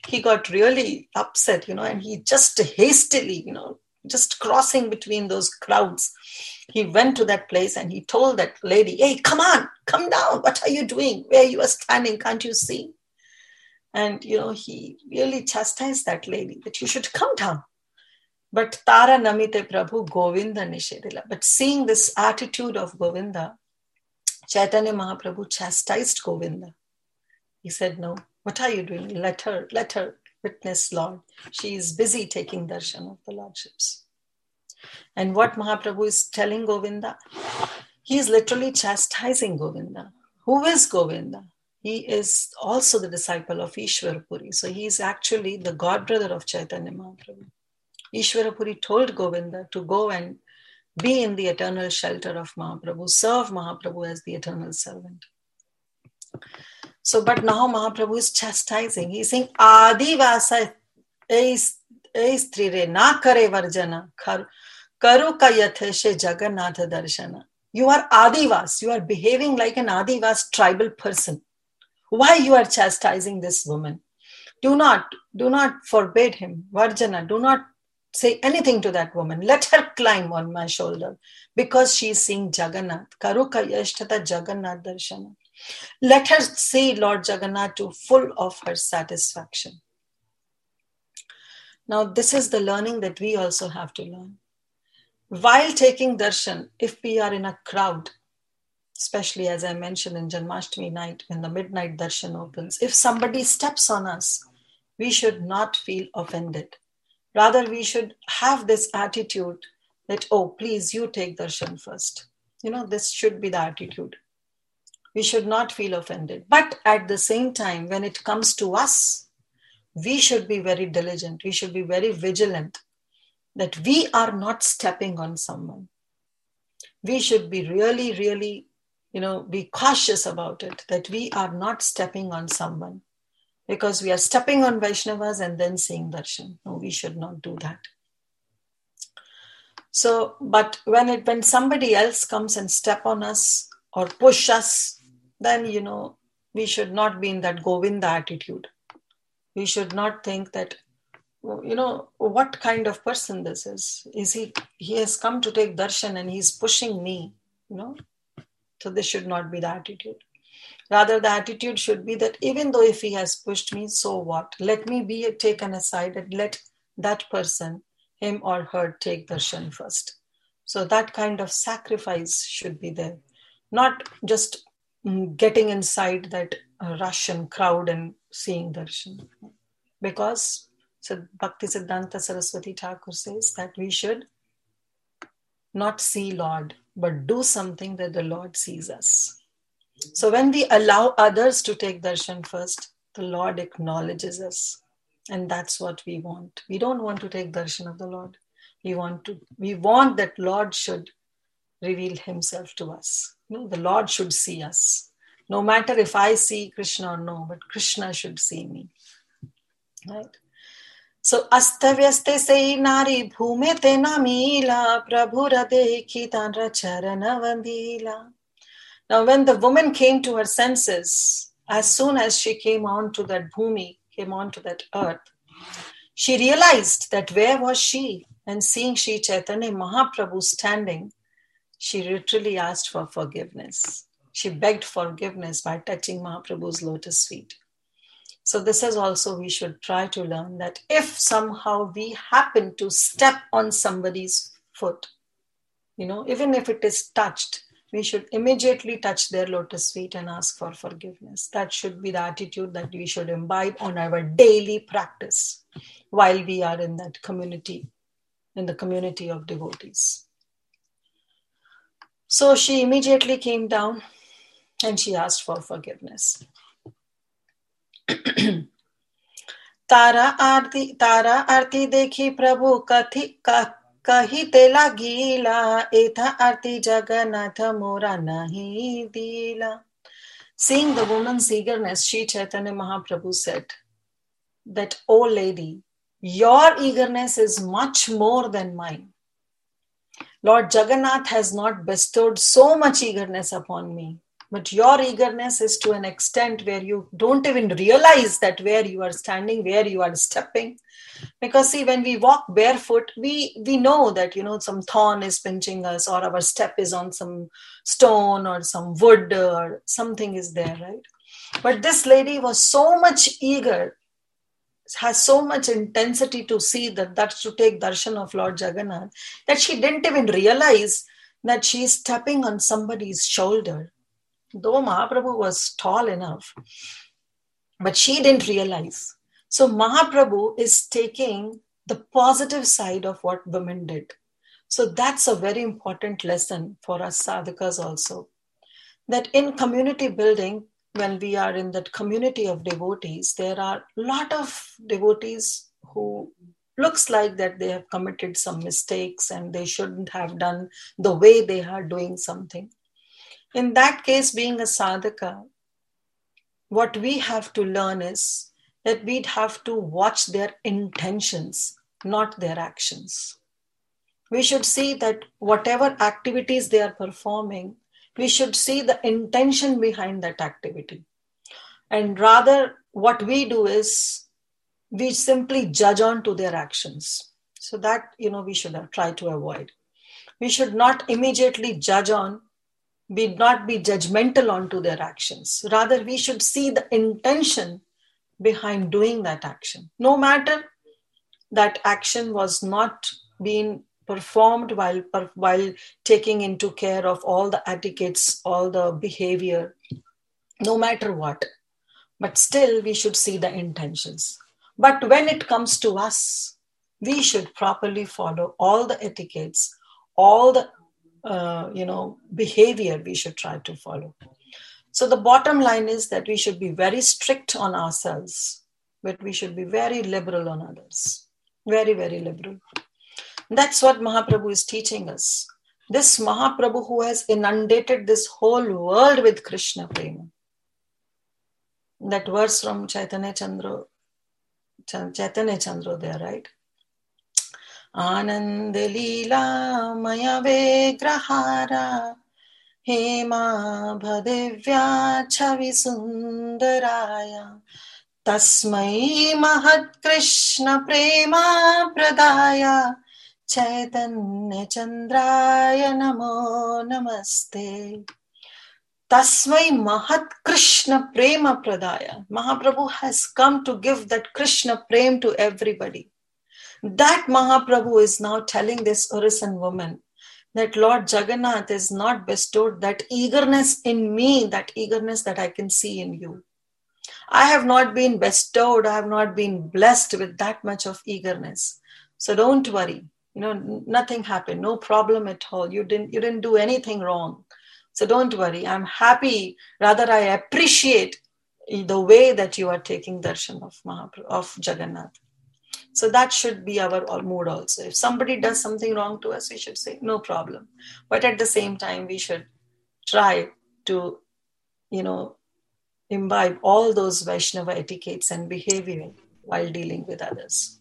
he got really upset, and he just hastily, just crossing between those crowds, he went to that place and he told that lady, hey, come on, come down. What are you doing? Where you are standing, can't you see? And, he really chastised that lady that you should come down. But Tara namite Prabhu Govinda nishedila. But seeing this attitude of Govinda, Chaitanya Mahaprabhu chastised Govinda. He said, no, what are you doing? Let her witness, Lord. She is busy taking darshan of the Lordships. And what Mahaprabhu is telling Govinda, he is literally chastising Govinda. Who is Govinda? He is also the disciple of Ishwara Puri. So he is actually the godbrother of Chaitanya Mahaprabhu. Ishwara Puri told Govinda to go and be in the eternal shelter of Mahaprabhu, serve Mahaprabhu as the eternal servant. So, but now Mahaprabhu is chastising. He's saying, Adivasa strire na kare varjana karu ka yatheshe jagannatha darshana. You are Adivas. You are behaving like an Adivas tribal person. Why you are chastising this woman? Do not forbid him. Varjana, do not say anything to that woman. Let her climb on my shoulder because she is seeing Jagannath. Karuka yashtata Jagannath darshana. Let her see Lord Jagannath to full of her satisfaction. Now, this is the learning that we also have to learn. While taking darshan, if we are in a crowd, especially as I mentioned in Janmashtami night, when the midnight darshan opens, if somebody steps on us, we should not feel offended. Rather, we should have this attitude that, oh, please, you take darshan first. This should be the attitude. We should not feel offended. But at the same time, when it comes to us, we should be very diligent. We should be very vigilant that we are not stepping on someone. We should be really, really, be cautious about it, that we are not stepping on someone because we are stepping on Vaishnavas and then seeing darshan. No, we should not do that. So, but when somebody else comes and step on us or push us, then, we should not be in that Govinda attitude. We should not think that, what kind of person this is. He has come to take darshan and he's pushing me, So this should not be the attitude. Rather, the attitude should be that even though if he has pushed me, so what? Let me be taken aside and let that person, him or her, take darshan first. So that kind of sacrifice should be there. Not just getting inside that Russian crowd and seeing darshan. Because Bhakti Siddhanta Saraswati Thakur says that we should not see Lord, but do something that the Lord sees us. So when we allow others to take darshan first, the Lord acknowledges us. And that's what we want. We don't want to take darshan of the Lord. We want that Lord should reveal himself to us. The Lord should see us. No matter if I see Krishna or no, but Krishna should see me. Right? So, astavyaste se nari bhume te namila prabhura dekhi tanra charana vandila. Now, when the woman came to her senses, as soon as she came onto that bhumi, came onto that earth, she realized that where was she? And seeing Sri Chaitanya Mahaprabhu standing, she literally asked for forgiveness. She begged forgiveness by touching Mahaprabhu's lotus feet. So this is also we should try to learn that if somehow we happen to step on somebody's foot, even if it is touched, we should immediately touch their lotus feet and ask for forgiveness. That should be the attitude that we should imbibe on our daily practice while we are in that community, in the community of devotees. So she immediately came down and she asked for forgiveness. Tara arti dekhi Prabhu kahi tela gila etha arti Jagannatha mora nahi dila. Seeing the woman's eagerness, Sri Chaitanya Mahaprabhu said that, "O lady, your eagerness is much more than mine. Lord Jagannath has not bestowed so much eagerness upon me But your eagerness is to an extent where you don't even realize that where you are standing, where you are stepping. Because see, when we walk barefoot, we know that, some thorn is pinching us, or our step is on some stone or some wood or something is there, right? But this lady was so much eager, has so much intensity to see that's to take darshan of Lord Jagannath, that she didn't even realize that she's stepping on somebody's shoulder. Though Mahaprabhu was tall enough, but she didn't realize. So Mahaprabhu is taking the positive side of what women did. So that's a very important lesson for us sadhakas also. That in community building, when we are in that community of devotees, there are a lot of devotees who looks like that they have committed some mistakes and they shouldn't have done the way they are doing something. In that case, being a sadhaka, what we have to learn is that we'd have to watch their intentions, not their actions. We should see that whatever activities they are performing, we should see the intention behind that activity. And rather, what we do is we simply judge on to their actions. So that, we should try to avoid. We should not immediately judge on, not be judgmental onto their actions. Rather, we should see the intention behind doing that action. No matter that action was not being performed while taking into care of all the etiquettes, all the behavior, no matter what. But still, we should see the intentions. But when it comes to us, we should properly follow all the etiquettes, all the behavior we should try to follow. So the bottom line is that we should be very strict on ourselves, but we should be very liberal on others. Very, very liberal. That's what Mahaprabhu is teaching us. This Mahaprabhu who has inundated this whole world with Krishna Prema. That verse from Chaitanya Chandra there, right? Anand Leela Maya Vegrahara Hema Bhadevya Chavi Sundaraya Tasmai Mahat Krishna Prema Pradaya Chaitanya Chandraya Namo Namaste. Tasmai Mahat Krishna Prema Pradaya. Mahaprabhu has come to give that Krishna Prem to everybody. That Mahaprabhu is now telling this Urisan woman that Lord Jagannath is not bestowed that eagerness in me, that eagerness that I can see in you. I have not been bestowed, I have not been blessed with that much of eagerness. So don't worry, nothing happened, no problem at all. You didn't do anything wrong. So don't worry, I'm happy. Rather, I appreciate the way that you are taking darshan of Jagannath. So that should be our mood also. If somebody does something wrong to us, we should say, no problem. But at the same time, we should try to, imbibe all those Vaishnava etiquettes and behavior while dealing with others.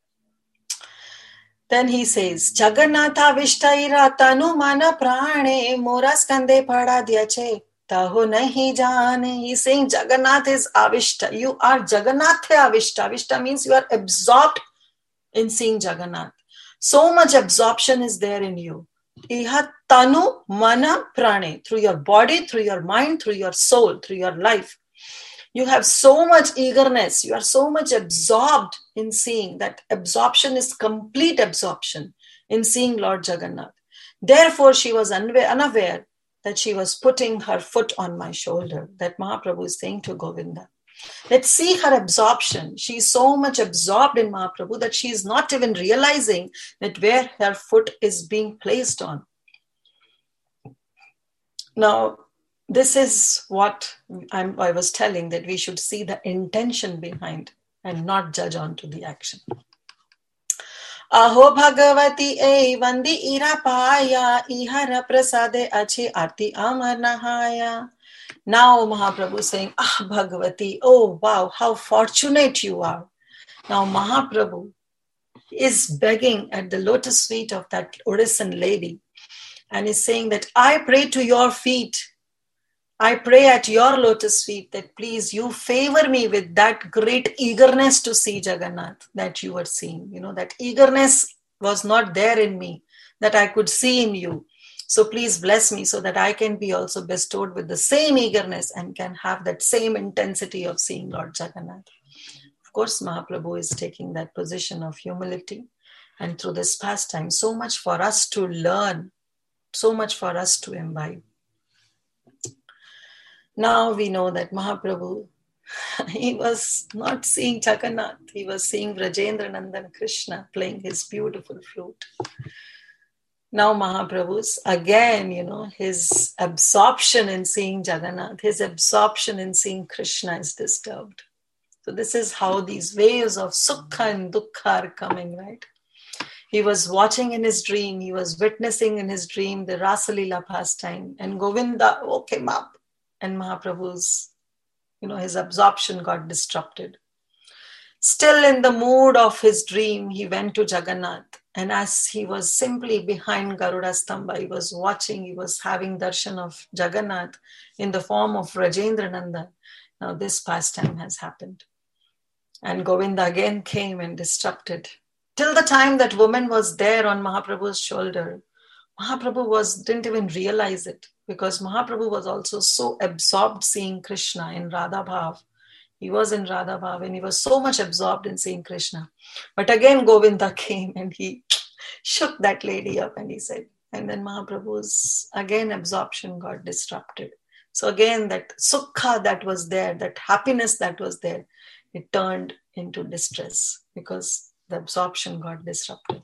Then he says, Jagannatha Vishtaira Tanu Mana Prane Moras Kande Padadyache Taho Nahi Jane. He's saying Jagannath is Avishta. You are Jagannath Avishta. Avishta means you are absorbed in seeing Jagannath. So much absorption is there in you. Iha Tanu Mana Prane. Through your body, through your mind, through your soul, through your life. You have so much eagerness. You are so much absorbed in seeing. That absorption is complete absorption in seeing Lord Jagannath. Therefore, she was unaware that she was putting her foot on my shoulder. That Mahaprabhu is saying to Govinda. Let's see her absorption. She is so much absorbed in Mahaprabhu that she is not even realizing that where her foot is being placed on. Now, this is what I was telling, that we should see the intention behind and not judge on to the action. Aho Bhagavati e vandi irapaya ihara prasade achi arti amar nahaya. Now Mahaprabhu is saying, Bhagavati, oh wow, how fortunate you are. Now Mahaprabhu is begging at the lotus feet of that Urisan lady and is saying that I pray to your feet. I pray at your lotus feet that please you favor me with that great eagerness to see Jagannath that you were seeing. That eagerness was not there in me, that I could see in you. So please bless me so that I can be also bestowed with the same eagerness and can have that same intensity of seeing Lord Jagannath. Of course, Mahaprabhu is taking that position of humility. And through this pastime, so much for us to learn, so much for us to imbibe. Now we know that Mahaprabhu, he was not seeing Jagannath, he was seeing Vrajendra Nandan Krishna playing his beautiful flute. Now Mahaprabhu's, again, his absorption in seeing Jagannath, his absorption in seeing Krishna is disturbed. So this is how these waves of Sukha and Dukkha are coming, right? He was watching in his dream, he was witnessing in his dream the Rasalila pastime, and Govinda came up, and Mahaprabhu's, his absorption got disrupted. Still in the mood of his dream, he went to Jagannath. And as he was simply behind Garuda Stamba, he was watching, he was having darshan of Jagannath in the form of Vrajendra Nandan. Now this pastime has happened. And Govinda again came and disrupted. Till the time that woman was there on Mahaprabhu's shoulder, Mahaprabhu didn't even realize it, because Mahaprabhu was also so absorbed seeing Krishna in Radha Bhav. He was in Radha Bhav and he was so much absorbed in seeing Krishna. But again, Govinda came and he shook that lady up and he said, and then Mahaprabhu's again absorption got disrupted. So again, that sukha that was there, that happiness that was there, it turned into distress because the absorption got disrupted.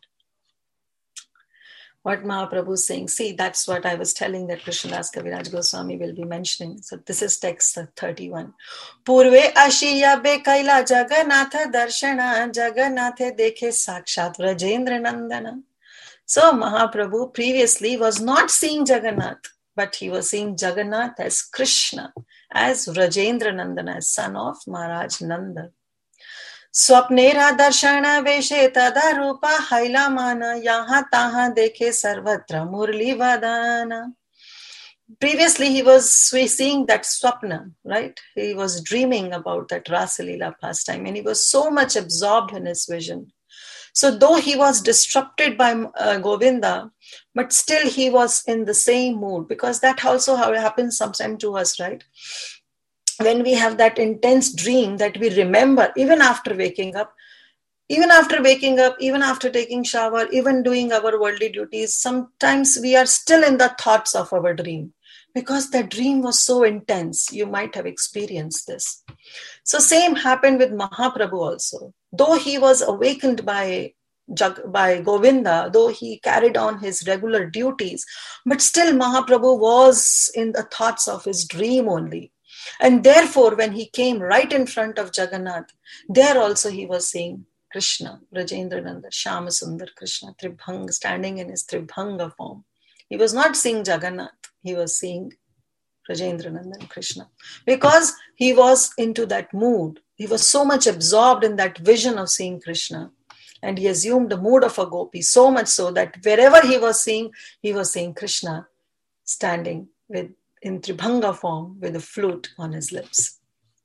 What Mahaprabhu is saying, see, that's what I was telling that Krishnadas Kaviraj Goswami will be mentioning. So this is text 31. Purve ashiya be kaila Jagannatha darshana, Jagannathe dekhe sakshat Vrajendra Nandana. So Mahaprabhu previously was not seeing Jagannath, but he was seeing Jagannath as Krishna, as Vrajendra Nandana, as son of Maharaj Nanda. Swapnera darshana veshe tada rupa haila mana yaha taha dekhe sarvatra murli vadana. Previously he was seeing that swapna, right? He was dreaming about that Rasalila pastime and he was so much absorbed in his vision. So though he was disrupted by Govinda, but still he was in the same mood, because that also how it happens sometimes to us, right? When we have that intense dream that we remember even after waking up, even after taking shower, even doing our worldly duties, sometimes we are still in the thoughts of our dream because the dream was so intense. You might have experienced this. So same happened with Mahaprabhu also. Though he was awakened by Govinda, though he carried on his regular duties, but still Mahaprabhu was in the thoughts of his dream only. And therefore, when he came right in front of Jagannath, there also he was seeing Krishna, Vrajendra Nanda, Shyama Sundar Krishna, Tribhanga, standing in his Tribhanga form. He was not seeing Jagannath, he was seeing Vrajendra Nanda Krishna, because he was into that mood. He was so much absorbed in that vision of seeing Krishna. And he assumed the mood of a gopi, so much so that wherever he was seeing Krishna standing in Tribhanga form with a flute on his lips.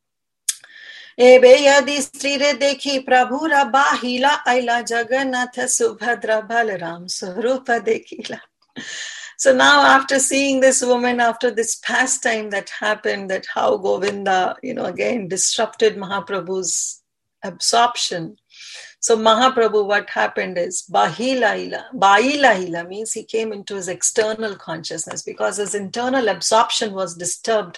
Ebe yadi strire dekhi prabhura bahila aila Jagannatha Subhadra Balaram Swarupa dekhila. So now after seeing this woman, after this pastime that happened, that how Govinda, again disrupted Mahaprabhu's absorption. So Mahaprabhu, what happened is, Baila means he came into his external consciousness because his internal absorption was disrupted.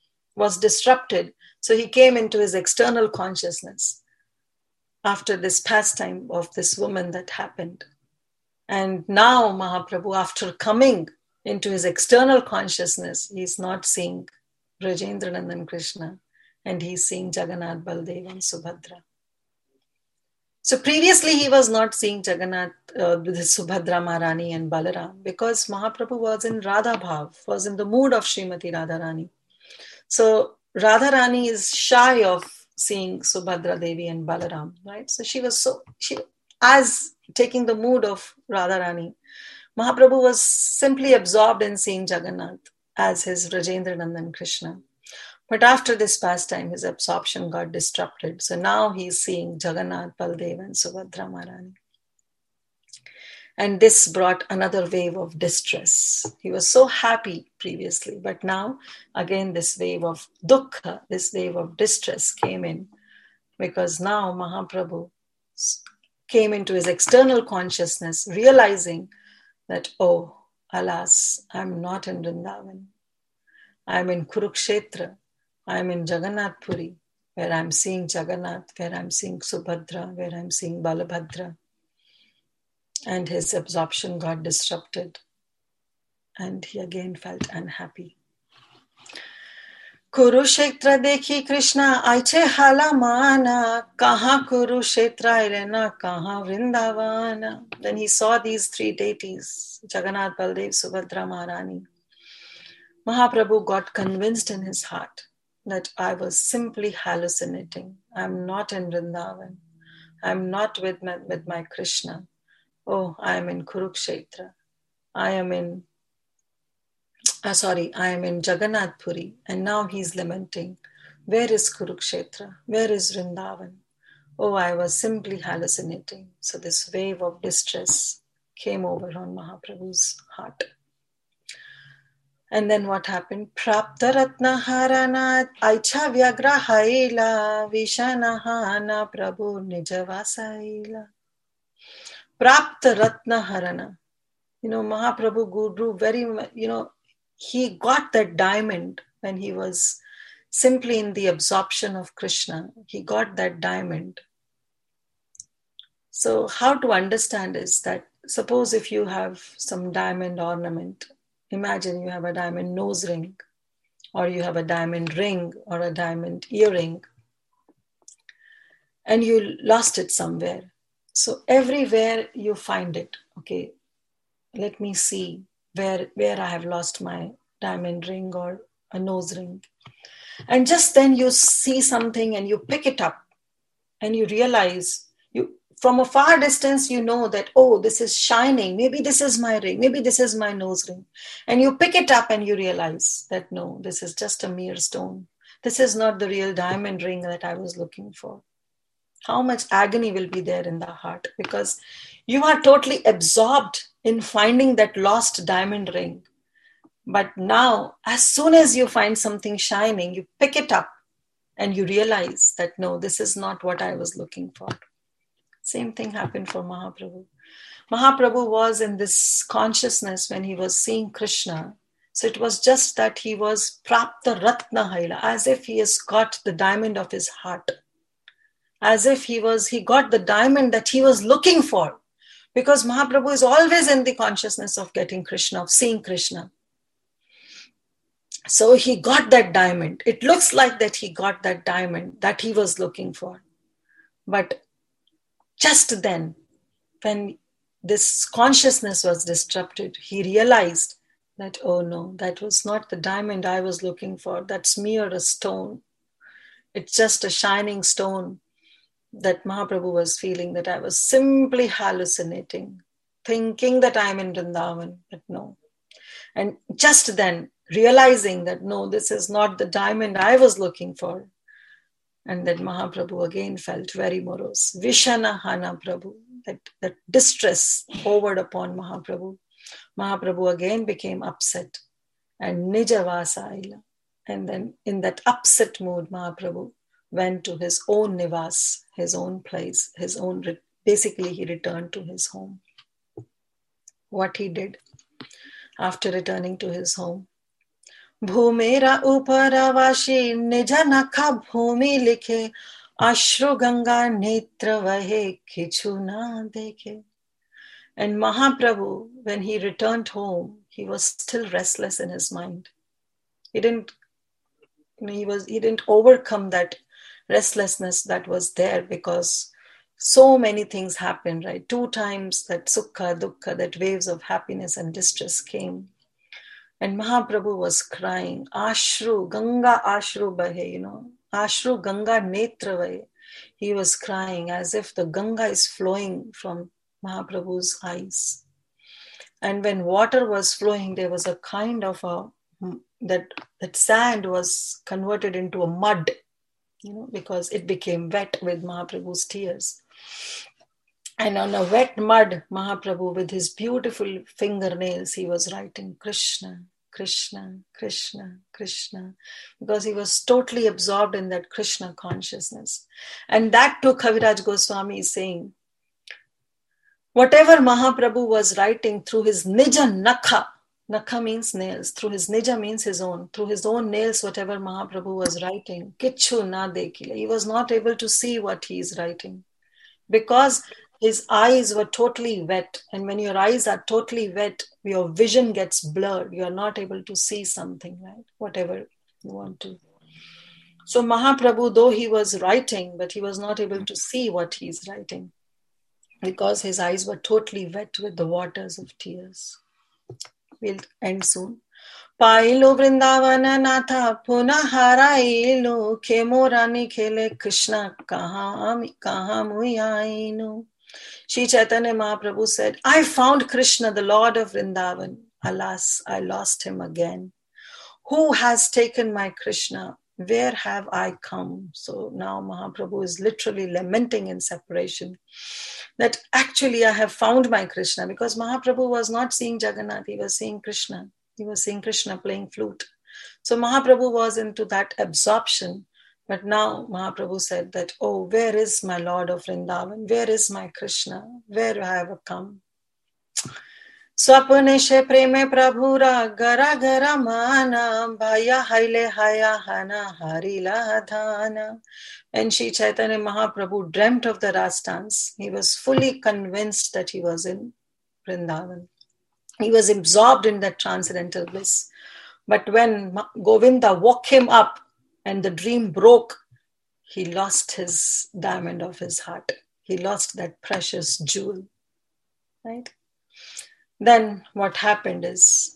So he came into his external consciousness after this pastime of this woman that happened. And now Mahaprabhu, after coming into his external consciousness, he's not seeing Vrajendra Nandan Krishna, and he's seeing Jagannath, Baldev and Subhadra. So previously he was not seeing Jagannath with his Subhadra Maharani and Balaram, because Mahaprabhu was in Radha Bhav, was in the mood of Srimati Radharani. So Radharani is shy of seeing Subhadra Devi and Balaram, right? So she as taking the mood of Radharani, Mahaprabhu was simply absorbed in seeing Jagannath. as his Rajendra Nandan Krishna. But after this pastime, his absorption got disrupted. So now he's seeing Jagannath, Baldev, and Subhadra Maharani. And this brought another wave of distress. He was so happy previously, but now again this wave of dukkha, this wave of distress came in, because now Mahaprabhu came into his external consciousness, realizing that, oh, alas, I'm not in Vrindavan. I'm in Kurukshetra. I'm in Jagannath Puri, where I'm seeing Jagannath, where I'm seeing Subhadra, where I'm seeing Balabhadra. And his absorption got disrupted, and he again felt unhappy. Kurukshetra dekhi Krishna aiche hala mana, kaha Kurukshetra irena, kaha Vrindavana. Then he saw these three deities, Jagannath, Baldev, Subhadra, Maharani. Mahaprabhu got convinced in his heart that I was simply hallucinating. I'm not in Vrindavan. I'm not with my Krishna. Oh, I am in Kurukshetra. I am in Jagannath Puri. And now he's lamenting, where is Kurukshetra? Where is Vrindavan? Oh, I was simply hallucinating. So this wave of distress came over on Mahaprabhu's heart. And then what happened? Prapta Ratna Harana Aicha Vyagra Haila Vishanahana Prabhu Nijavasaila. Prapta Ratna Harana. Mahaprabhu Guru very, he got that diamond when he was simply in the absorption of Krishna. He got that diamond. So how to understand is that, suppose if you have some diamond ornament, imagine you have a diamond nose ring, or you have a diamond ring, or a diamond earring, and you lost it somewhere. So everywhere you find it, okay, let me see where I have lost my diamond ring or a nose ring. And just then you see something and you pick it up and you realize, from a far distance, you know that, oh, this is shining. Maybe this is my ring. Maybe this is my nose ring. And you pick it up and you realize that, no, this is just a mere stone. This is not the real diamond ring that I was looking for. How much agony will be there in the heart, because you are totally absorbed in finding that lost diamond ring. But now, as soon as you find something shining, you pick it up and you realize that, no, this is not what I was looking for. Same thing happened for Mahaprabhu. Mahaprabhu was in this consciousness when he was seeing Krishna. So it was just that he was Prapta Ratna Haila, as if he has got the diamond of his heart. As if he got the diamond that he was looking for. Because Mahaprabhu is always in the consciousness of getting Krishna, of seeing Krishna. So he got that diamond. It looks like that he got that diamond that he was looking for. But just then, when this consciousness was disrupted, he realized that, oh no, that was not the diamond I was looking for. That's mere a stone. It's just a shining stone that Mahaprabhu was feeling, that I was simply hallucinating, thinking that I'm in Vrindavan, but no. And just then, realizing that, no, this is not the diamond I was looking for. And then Mahaprabhu again felt very morose. Vishanahana Prabhu, that distress hovered upon Mahaprabhu. Mahaprabhu again became upset. And Nijavasaila. And then in that upset mood, Mahaprabhu went to his own nivas, his own place, basically he returned to his home. What he did after returning to his home. Bhumera uparavashi nija nakha bhumi likhe, ashru ganga netra vahe kichu na dekhe. And Mahaprabhu, when he returned home, he was still restless in his mind. He didn't overcome that restlessness that was there, because so many things happened, right? 2 times that sukha, dukkha, that waves of happiness and distress came. And Mahaprabhu was crying, Ashru, Ganga Ashru Bahe, Ashru Ganga Netra Vahe. He was crying as if the Ganga is flowing from Mahaprabhu's eyes. And when water was flowing, there was a kind of a that sand was converted into a mud, because it became wet with Mahaprabhu's tears. And on a wet mud, Mahaprabhu, with his beautiful fingernails, he was writing Krishna, Krishna, Krishna, Krishna, because he was totally absorbed in that Krishna consciousness. And that too, Kaviraj Goswami is saying, whatever Mahaprabhu was writing through his Nija Nakha, Nakha means nails, through his Nija means his own, through his own nails, whatever Mahaprabhu was writing, Kichu na dekile, he was not able to see what he is writing, because his eyes were totally wet. And when your eyes are totally wet, your vision gets blurred. You are not able to see something, right? Whatever you want to. So Mahaprabhu, though he was writing, but he was not able to see what he is writing, because his eyes were totally wet with the waters of tears. We'll end soon. Pailo Vrindavana Natha Puna Harailo Khemo Rani Khele Krishna Kaha Muyainu. Sri Chaitanya Mahaprabhu said, I found Krishna, the Lord of Vrindavan. Alas, I lost him again. Who has taken my Krishna? Where have I come? So now Mahaprabhu is literally lamenting in separation that actually I have found my Krishna, because Mahaprabhu was not seeing Jagannath, he was seeing Krishna. He was seeing Krishna playing flute. So Mahaprabhu was into that absorption. But now Mahaprabhu said that, oh, where is my Lord of Vrindavan? Where is my Krishna? Where have I come? Swapaneshe preme prabhura gara gara mana bhaya haile haya hana harila dhana. When Sri Chaitanya Mahaprabhu dreamt of the Ras dance, he was fully convinced that he was in Vrindavan. He was absorbed in that transcendental bliss. But when Govinda woke him up and the dream broke, he lost his diamond of his heart. He lost that precious jewel, right? Then what happened is,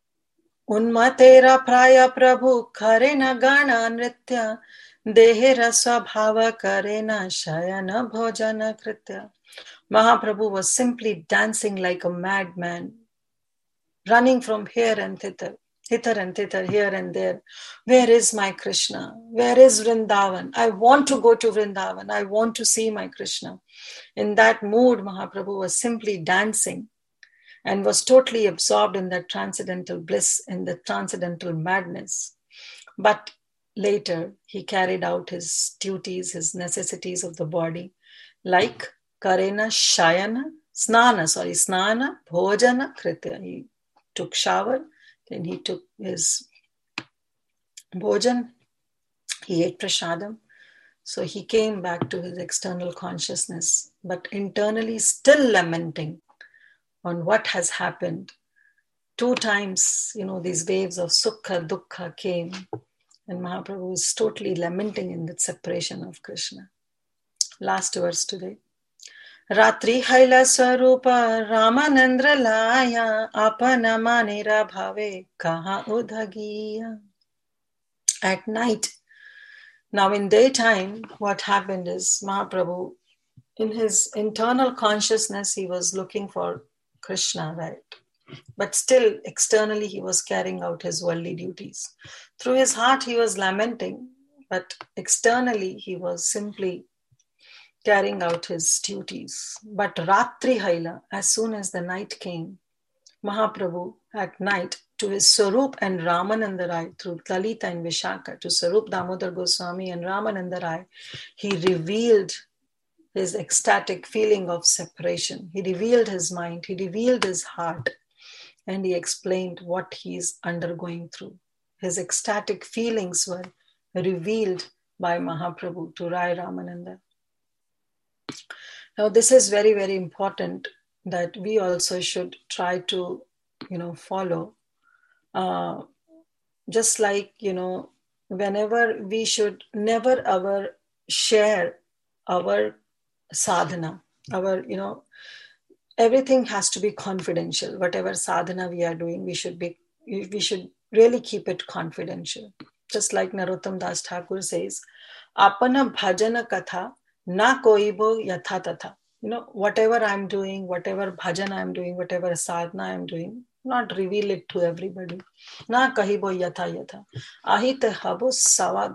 Unmatera praya prabhu karena gana nritya dehera swabhava karena shayana bhojana kritya. Mahaprabhu was simply dancing like a madman, running from here and thither, here and there. Where is my Krishna? Where is Vrindavan? I want to go to Vrindavan. I want to see my Krishna. In that mood, Mahaprabhu was simply dancing and was totally absorbed in that transcendental bliss, in the transcendental madness. But later, he carried out his duties, his necessities of the body, like Karena Shayana, Snana, Bhojana, Kritya. He took shower, then he took his bhojan, he ate prasadam. So he came back to his external consciousness, but internally still lamenting on what has happened. 2 times, these waves of sukha, dukkha came, and Mahaprabhu is totally lamenting in that separation of Krishna. Last verse today. Ratri haila swarupa Ramanandra laya apana manira bhave kaha udhagiya. At night, now in daytime, what happened is Mahaprabhu, in his internal consciousness, he was looking for Krishna, right? But still, externally, he was carrying out his worldly duties. Through his heart, he was lamenting, but externally, he was simply carrying out his duties. But Ratri Haila, as soon as the night came, Mahaprabhu at night, to his Swarup and Ramananda Rai, through Lalita and Vishaka, to Swarup Damodar Goswami and Ramananda Rai, he revealed his ecstatic feeling of separation. He revealed his mind, he revealed his heart, and he explained what he is undergoing through. His ecstatic feelings were revealed by Mahaprabhu to Rai Ramananda. Now, this is very, very important that we also should try to, follow. Just like, whenever we should never ever share our sadhana, everything has to be confidential. Whatever sadhana we are doing, we should really keep it confidential. Just like Narottam Das Thakur says, apana bhajana katha na koibo yatha tatha. Whatever I'm doing, whatever bhajan I'm doing, whatever sadhana I'm doing, not reveal it to everybody. Na kahibo yatha yatha. Ahita habo savad,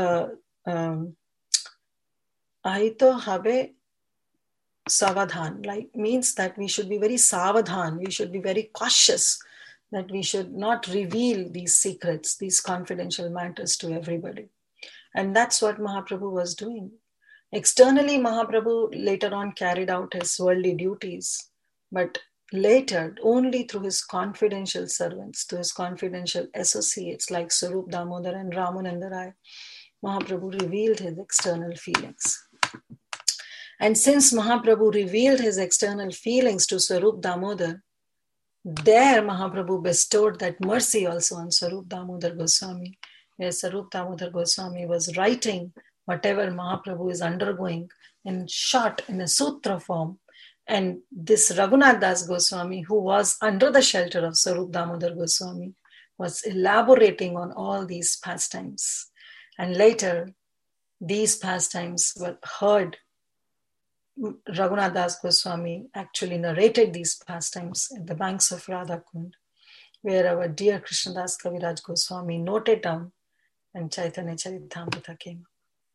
ahito habe savadhan, like means that we should be very savadhan, we should be very cautious, that we should not reveal these secrets, these confidential matters to everybody. And that's what Mahaprabhu was doing. Externally, Mahaprabhu later on carried out his worldly duties, but later, only through his confidential servants, to his confidential associates like Swarup Damodar and Ramananda Rai, Mahaprabhu revealed his external feelings. And since Mahaprabhu revealed his external feelings to Swarup Damodar, there Mahaprabhu bestowed that mercy also on Swarup Damodar Goswami, where Swarup Damodar Goswami was writing whatever Mahaprabhu is undergoing in short, in a sutra form. And this Raghunath Das Goswami, who was under the shelter of Swarup Damodar Goswami, was elaborating on all these pastimes. And later, these pastimes were heard. Raghunath Das Goswami actually narrated these pastimes at the banks of Radhakund, where our dear Krishnadas Kaviraj Goswami noted down, and Chaitanya Charitamrita came.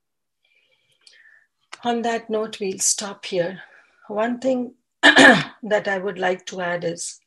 On that note, we'll stop here. One thing that I would like to add is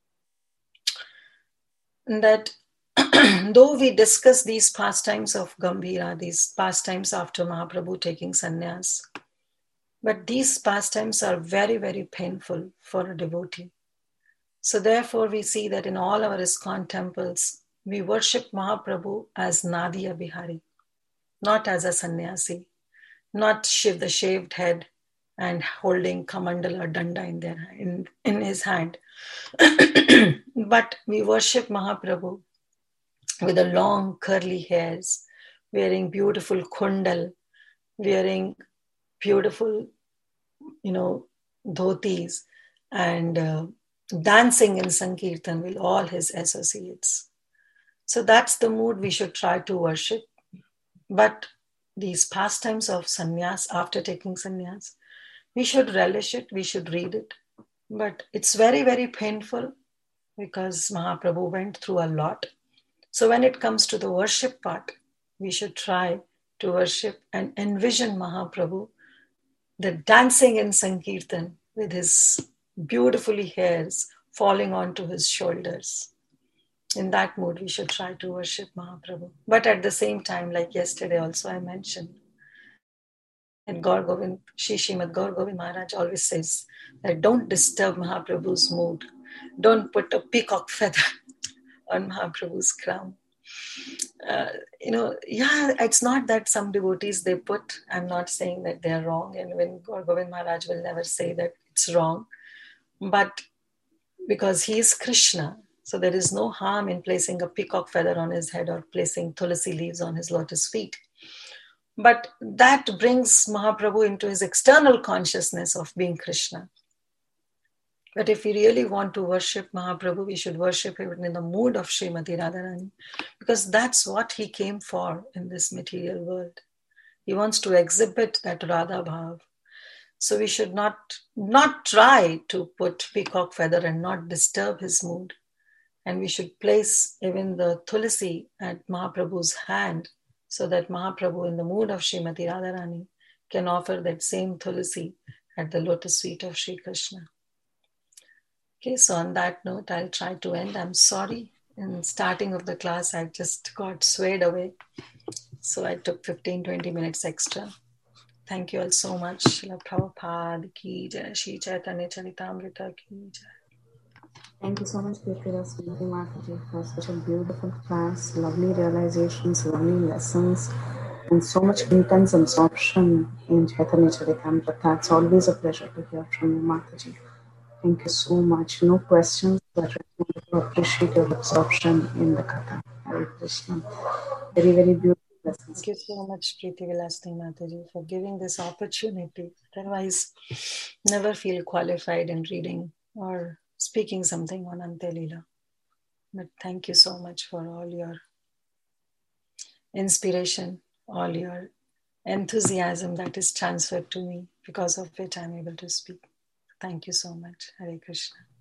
that though we discuss these pastimes of Gambhira, these pastimes after Mahaprabhu taking sannyas, but these pastimes are very, very painful for a devotee. So therefore, we see that in all our ISKCON temples, we worship Mahaprabhu as Nadia Bihari, not as a sannyasi, not the shaved head and holding kamandal or danda in his hand. But we worship Mahaprabhu with the long curly hairs, wearing beautiful kundal, wearing beautiful, dhotis, and dancing in Sankirtan with all his associates. So that's the mood we should try to worship. But these pastimes of sannyas, after taking sannyas, we should relish it, we should read it. But it's very, very painful because Mahaprabhu went through a lot. So when it comes to the worship part, we should try to worship and envision Mahaprabhu, the dancing in Sankirtan with his beautifully hairs falling onto his shoulders. In that mood, we should try to worship Mahaprabhu. But at the same time, like yesterday also I mentioned, and Srimad Gaur Govind Maharaj always says that don't disturb Mahaprabhu's mood. Don't put a peacock feather on Mahaprabhu's crown. It's not that some devotees they put, I'm not saying that they're wrong, and when Gaur Govind Maharaj will never say that it's wrong, but because he is Krishna, so there is no harm in placing a peacock feather on his head or placing tulsi leaves on his lotus feet. But that brings Mahaprabhu into his external consciousness of being Krishna. But if we really want to worship Mahaprabhu, we should worship him in the mood of Srimati Radharani, because that's what he came for in this material world. He wants to exhibit that Radha Bhav. So we should not try to put peacock feather and not disturb his mood. And we should place even the tulsi at Mahaprabhu's hand, so that Mahaprabhu, in the mood of Srimati Radharani, can offer that same tulsi at the lotus feet of Sri Krishna. Okay, so on that note, I'll try to end. I'm sorry, in starting of the class, I just got swayed away. So I took 15-20 minutes extra. Thank you all so much. Srila Prabhupada ki jai, Shri Chaitanya Charitamrita ki jai. Thank you so much, Kirtira Sundari Mataji, for such a beautiful class, lovely realizations, lovely lessons, and so much intense absorption in Chaitanya Charitamrita. It's always a pleasure to hear from you, Mataji. Thank you so much. No questions, but I want to appreciate your absorption in the Katha. Hare Krishna. Very, very beautiful lessons. Thank you so much, Preeti Vilasni Mataji, for giving this opportunity. Otherwise, never feel qualified in reading or speaking something on Ante Leela. But thank you so much for all your inspiration, all your enthusiasm that is transferred to me, because of which I'm able to speak. Thank you so much. Hare Krishna.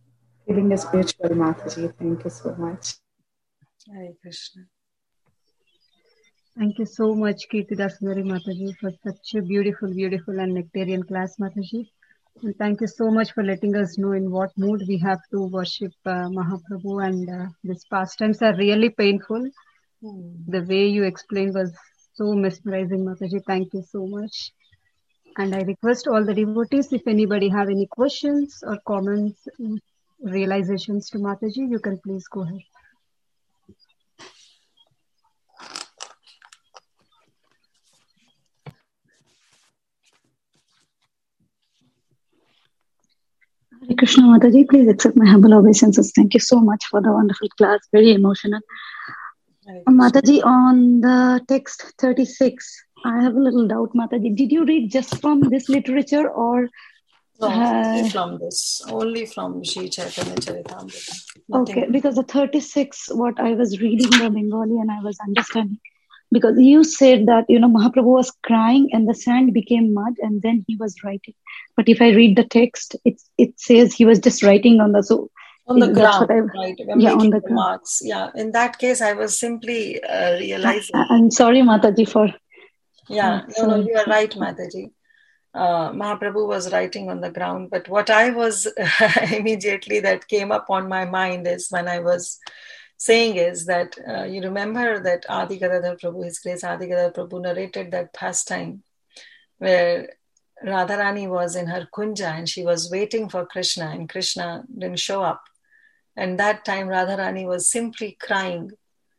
Feeling is spiritual, Mataji. Thank you so much. Hare Krishna. Thank you so much, Kirtidas Sundari Mataji, for such a beautiful, beautiful and nectarian class, Mataji. And thank you so much for letting us know in what mood we have to worship Mahaprabhu. And these pastimes are really painful. The way you explained was so mesmerizing, Mataji. Thank you so much. And I request all the devotees, if anybody have any questions or comments, realizations to Mataji, you can please go ahead. Hare Krishna Mataji, please accept my humble obeisances. Thank you so much for the wonderful class. Very emotional. Mataji, on the text 36, I have a little doubt, Mataji. Did you read just from this literature or? No, only from this. Only from Sri Chaitanya Charitamrita. Okay, because the 36, what I was reading the Bengali and I was understanding. Because you said that, Mahaprabhu was crying and the sand became mud and then he was writing. But if I read the text, it says he was just writing on the ground, right? On the marks. Yeah, in that case, I was simply realizing. I'm sorry, Mataji, for... Yeah, no, you are right, Mataji. Mahaprabhu was writing on the ground. But what I was immediately that came up on my mind is when I was saying is that you remember that Adi Gadadhar Prabhu, His Grace Adi Gadadhar Prabhu narrated that pastime where Radharani was in her kunja and she was waiting for Krishna and Krishna didn't show up. And that time Radharani was simply crying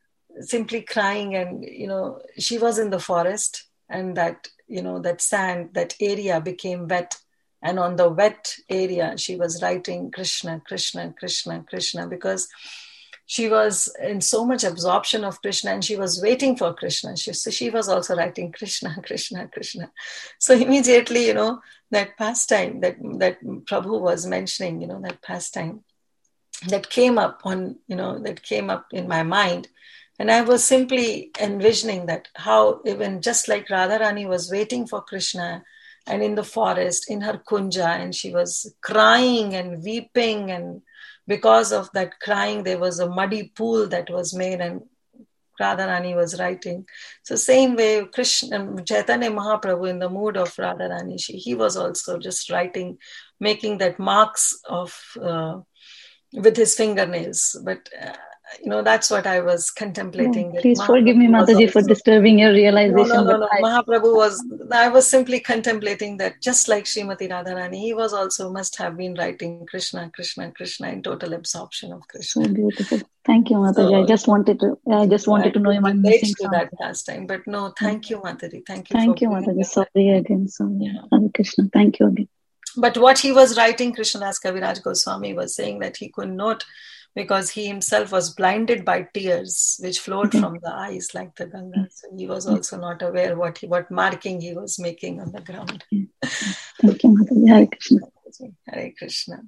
and, she was in the forest and that, that sand, that area became wet. And on the wet area, she was writing Krishna, Krishna, Krishna, Krishna, because she was in so much absorption of Krishna and she was waiting for Krishna. So she was also writing Krishna, Krishna, Krishna. So immediately, that pastime that Prabhu was mentioning, that pastime that came up in my mind. And I was simply envisioning that how even just like Radharani was waiting for Krishna and in the forest, in her kunja, and she was crying and weeping, and because of that crying, there was a muddy pool that was made and Radharani was writing. So same way, Chaitanya Mahaprabhu in the mood of Radharani, he was also just writing, making that marks of with his fingernails. But that's what I was contemplating. Oh, please forgive me, Mataji, for disturbing your realization. No. Mahaprabhu I was simply contemplating that just like Srimati Radharani, he was also must have been writing Krishna, Krishna, Krishna in total absorption of Krishna. So beautiful. Thank you, Mataji. I just wanted to know if I'm missing something. That last time, but no, thank you, Mataji. Thank you. Thank you, Mataji. Sorry again. Hare Krishna. Thank you again. But what he was writing, Krishnadas Kaviraj Goswami was saying that he could not, because he himself was blinded by tears which flowed from the eyes like the Ganga. So he was also not aware what marking he was making on the ground. Thank you, Mataji. Hare Krishna. Hare Krishna.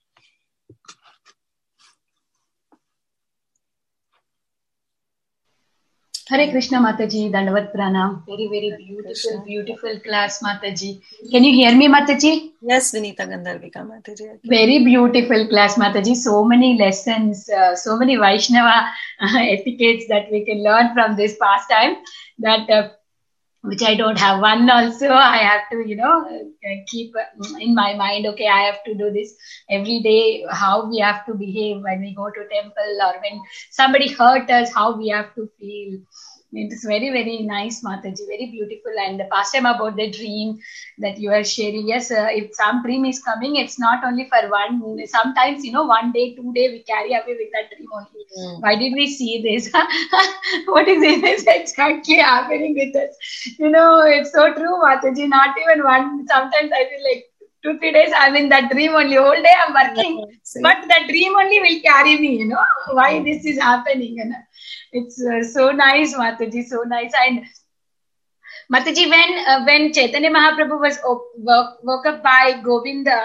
Hare Krishna Mataji, Dandavat Pranam. Very, very beautiful class, Mataji. Can you hear me, Mataji? Yes, Vinita Gandharvika Mataji. Very beautiful class, Mataji. So many lessons, so many Vaishnava etiquettes that we can learn from this pastime, that which I don't have one also. I have to, keep in my mind, okay, I have to do this every day, how we have to behave when we go to temple or when somebody hurt us, how we have to feel. It is very, very nice, Mataji, very beautiful. And the pastime about the dream that you are sharing. Yes, if some dream is coming, it's not only for one. Sometimes, 1 day, 2 days, we carry away with that dream only. Why did we see this? What is this exactly happening with us? It's so true, Mataji. Not even one. Sometimes I feel like 2-3 days I'm in that dream only. Whole day I'm working, but that dream only will carry me. Why this is happening? It's so nice, Mataji, so nice. And Mataji, when Chaitanya Mahaprabhu was woke up by Govinda,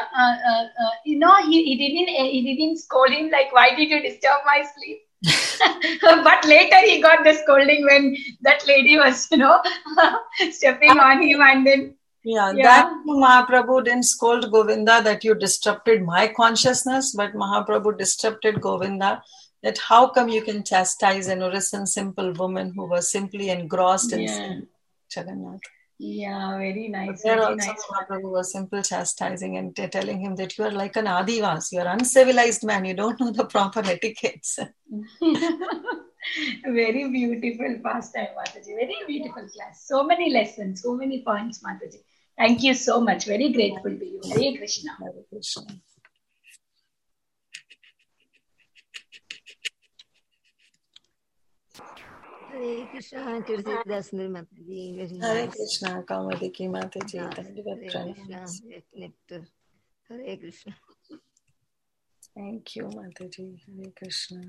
he didn't scold him like, why did you disturb my sleep? But later he got the scolding when that lady was, stepping on him, and then Yeah, that Mahaprabhu didn't scold Govinda that you disrupted my consciousness, but Mahaprabhu disrupted Govinda that how come you can chastise an innocent, simple woman who was simply engrossed in sin, Jagannath. Yeah, very nice. There Very also nice. Mahaprabhu was simple chastising and telling him that you are like an Adivas, you are uncivilized man, you don't know the proper etiquettes. Very beautiful pastime, Mataji. Very beautiful class. So many lessons, so many points, Mataji. Thank you so much. Very grateful to you. Hare Krishna. Hare Krishna. Hare Krishna, Kirtidas Mataji. Very Hare nice. Krishna, Kamadiki Mataji. Hare Krishna, nectar. Hare Krishna. Thank you, Mataji. Hare Krishna.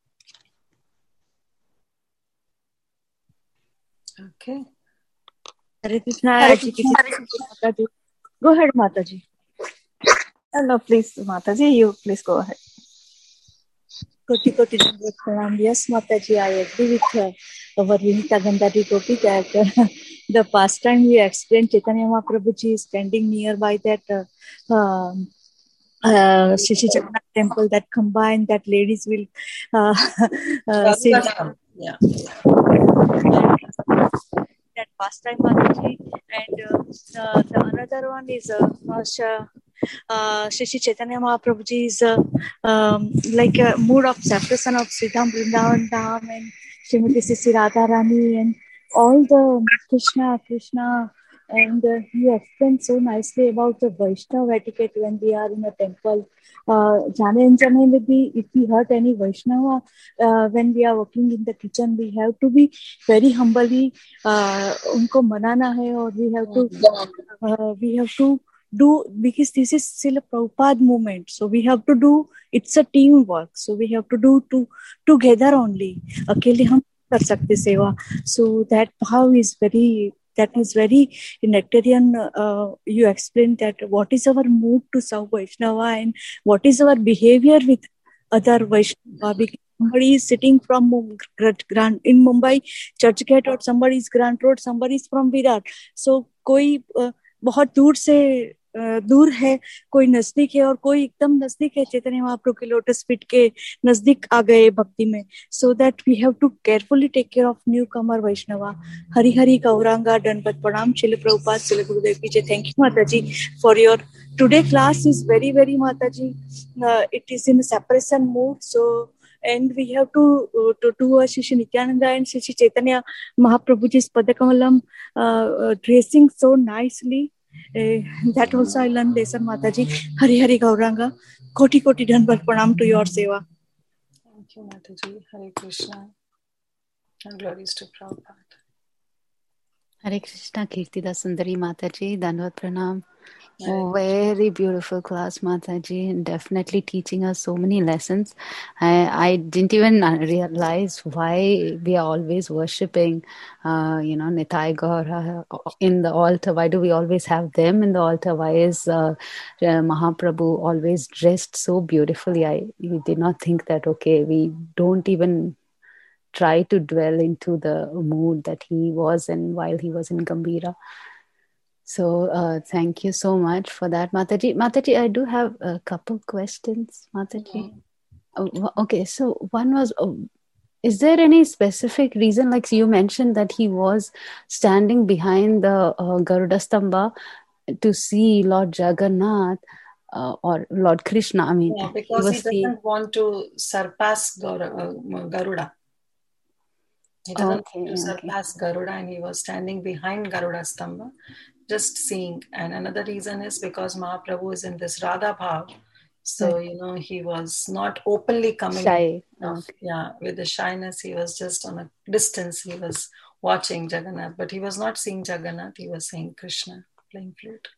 Okay. Hare Krishna. Mataji. Go ahead, Mataji. No, please, Mataji, you please go ahead. Koti Pranam. Yes, Mataji, I agree with our Vinita Gandhari Gopi that the past time we explained Chaitanya Mahaprabhuji is standing nearby that Shishi Jagannath temple that combined that ladies will see yeah. that past time Mataji, and the another one is Shishi Chaitanya Mahaprabhuji is like a mood of separation of Sridham Vrindavan Dham and Srimati Sisi Radharani and all the Krishna, and he explained so nicely about the Vaishnava etiquette when we are in a temple. Jane maybe if we hurt any Vaishnava when we are working in the kitchen, we have to be very humbly unko manana hai, or we have to do, because this is still a Prabhupada movement, so we have to do, it's a teamwork, so we have to do together only. Akele hum kar sakte seva. So that how is very nectarian. You explained that what is our mood to serve Vaishnava and what is our behavior with other Vaishnava, because somebody is sitting from in Mumbai Churchgate, or somebody is Grant Road, somebody is from Virat, so कोई बहुत दूर है, कोई नजदीक है, और कोई एकदम नजदीक है चैतन्य महाप्रभु के लोटस फीट के नजदीक आ गए भक्ति में. So that we have to carefully take care of newcomer Vaishnava. Hari Hari Gauranga दंडवत प्रणाम. श्रील प्रभुपाद, श्रील गुरुदेव की जय. Thank you Mataji for your today class is very very Mataji. It is in a separation mood, so and we have to do a Shri Nityananda and Shri Chaitanya Mahaprabhuji's Padakamalam dressing so nicely. That also I learned lesson, Mataji. Hari Hari Gauranga. Koti Koti Dhanvat Pranam to your seva. Thank you, Mataji. Hare Krishna. And glories to Prabhupada. Hare Krishna, Kirtidas Sundari Mataji. Dhanvat Pranam. Oh, very beautiful class, Mataji, and definitely teaching us so many lessons. I didn't even realize why we are always worshipping, Nitai Gaura in the altar. Why do we always have them in the altar? Why is Mahaprabhu always dressed so beautifully? I did not think that, okay, we don't even try to dwell into the mood that he was in while he was in Gambhira. So thank you so much for that, Mataji. Mataji, I do have a couple questions, Mataji. Okay, so one was, is there any specific reason, like you mentioned that he was standing behind the Garuda Stamba to see Lord Jagannath or Lord Krishna? I mean, yeah, because he doesn't want to surpass Garuda. He doesn't want to surpass Garuda, and he was standing behind Garuda Stamba, just seeing. And another reason is because Mahaprabhu is in this Radha Bhav. So, he was not openly coming. Shy. Yeah, with the shyness, he was just on a distance. He was watching Jagannath, but he was not seeing Jagannath. He was seeing Krishna playing flute.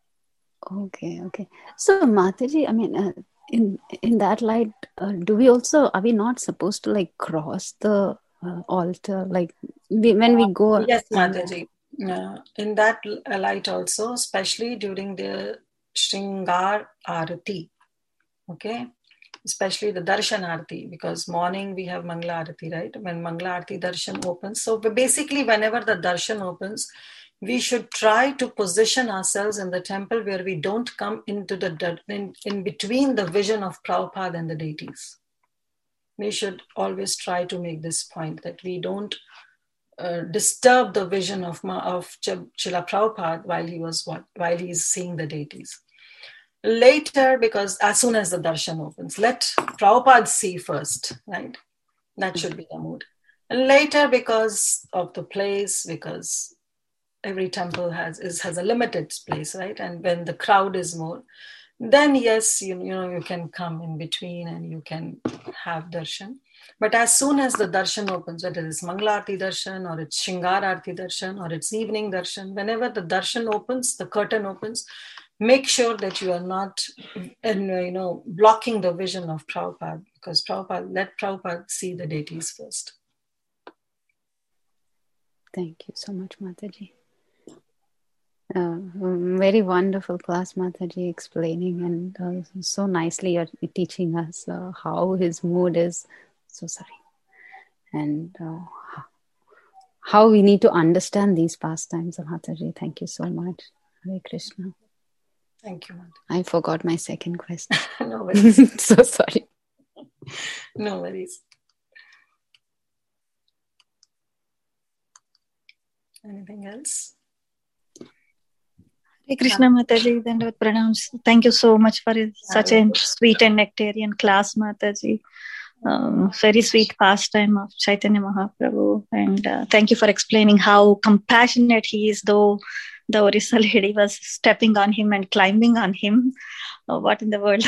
Okay. So, Mataji, I mean, in that light, are we not supposed to like cross the altar, like when we go? Yes, Mataji. In that light also, especially during the Shringar Arati, okay, especially the Darshan Arati, because morning we have Mangla Arati, right? When Mangla Arati Darshan opens, so basically whenever the Darshan opens, we should try to position ourselves in the temple where we don't come into in between the vision of Prabhupada and the deities. We should always try to make this point that we don't disturb the vision of Srila Prabhupada while he's seeing the deities. Later, because as soon as the darshan opens, let Prabhupada see first, right? That should be the mood. And later, because of the place, because every temple has a limited place, right? And when the crowd is more, then yes, you can come in between and you can have darshan. But as soon as the darshan opens, whether it's Mangala Aarti darshan or it's Shringar Aarti darshan or it's evening darshan, whenever the darshan opens, the curtain opens, make sure that you are not blocking the vision of Prabhupada, because let Prabhupada see the deities first. Thank you so much, Mataji. Very wonderful class, Mataji, explaining and so nicely you're teaching us how his mood is. So sorry. And how we need to understand these pastimes of Mataji. Thank you so much. Hare Krishna. Thank you, Mataji. I forgot my second question. No worries. So sorry. No worries. Anything else? Hare Krishna, Mataji. Dandavat pranams. Thank you so much for such a sweet and nectarian class, Mataji. Very sweet pastime of Chaitanya Mahaprabhu. And thank you for explaining how compassionate he is, though the Orissa lady was stepping on him and climbing on him. What in the world?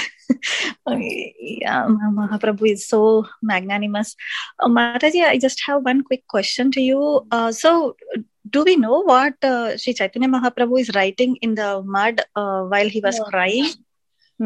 Mahaprabhu is so magnanimous. Mataji, I just have one quick question to you. So, do we know what Sri Chaitanya Mahaprabhu is writing in the mud while he was crying? No,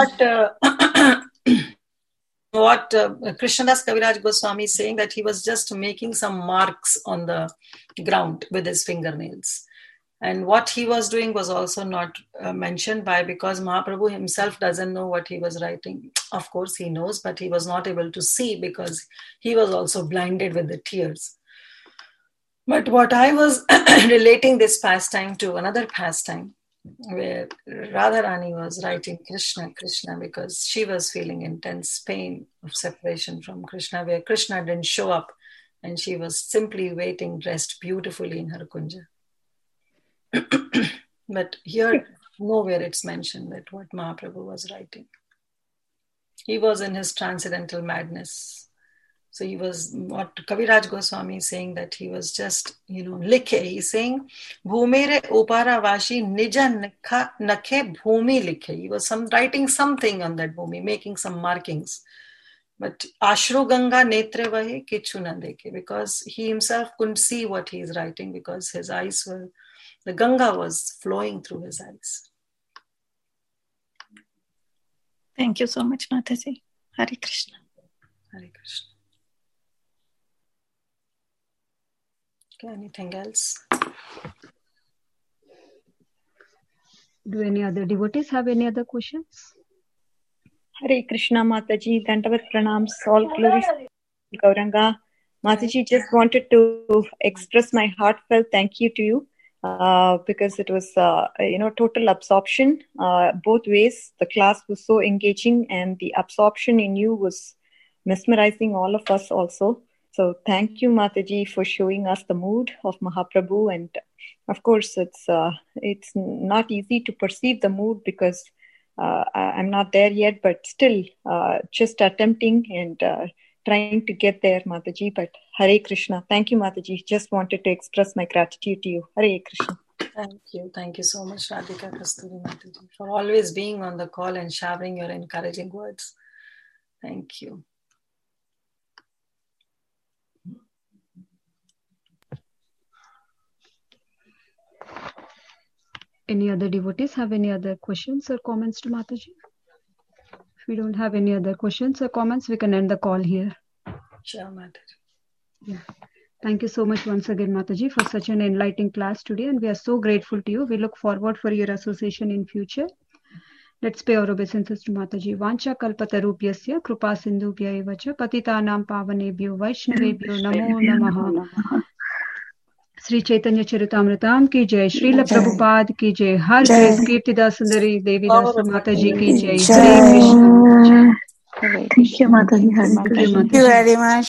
what Krishnadas Kaviraj Goswami is saying, that he was just making some marks on the ground with his fingernails. And what he was doing was also not mentioned because Mahaprabhu himself doesn't know what he was writing. Of course he knows, but he was not able to see because he was also blinded with the tears. But what I was relating this pastime to another pastime, where Radharani was writing Krishna, Krishna, because she was feeling intense pain of separation from Krishna, where Krishna didn't show up and she was simply waiting, dressed beautifully in her kunja. But here, nowhere it's mentioned that what Mahaprabhu was writing. He was in his transcendental madness. So he was, what Kaviraj Goswami is saying, that he was just, likhe. He's saying, Bhumire upara vashi nija nakhe bhumi likhe. He was writing something on that bhumi, making some markings. But Ashru Ganga netre vahe kichu na dekhe, because he himself couldn't see what he is writing because his eyes were, the Ganga was flowing through his eyes. Thank you so much, Mataji. Hare Krishna. Hare Krishna. Okay, anything else? Do any other devotees have any other questions? Hare Krishna, Mataji. Dandavat pranams. All glories Gauranga. Mataji, just wanted to express my heartfelt thank you to you. Because it was, total absorption both ways. The class was so engaging and the absorption in you was mesmerizing all of us also. So thank you, Mataji, for showing us the mood of Mahaprabhu. And of course, it's not easy to perceive the mood because I'm not there yet, but still just attempting and trying to get there, Mataji. But Hare Krishna. Thank you, Mataji. Just wanted to express my gratitude to you. Hare Krishna. Thank you. Thank you so much, Radhika Kasturi Mataji, for always being on the call and showering your encouraging words. Thank you. Any other devotees have any other questions or comments to Mataji? If we don't have any other questions or comments, we can end the call here. Sure, Mataji. Yeah. Thank you so much once again, Mataji, for such an enlightening class today. And we are so grateful to you. We look forward for your association in future. Let's pay our obeisances to Mataji. Vancha kalpatarubhyasya krupa sindhubhya evacha patitanam pavanebhyo vaishnavebhyo namo namaha. Shri Chaitanya Charitamrita की जय, श्रील प्रभुपाद की जय, हर grace कीर्तिदास सुंदरी देवीदास माता जी की जय। हरे Krishna. Thank you, Mataji. Hare Krishna. Thank you very much.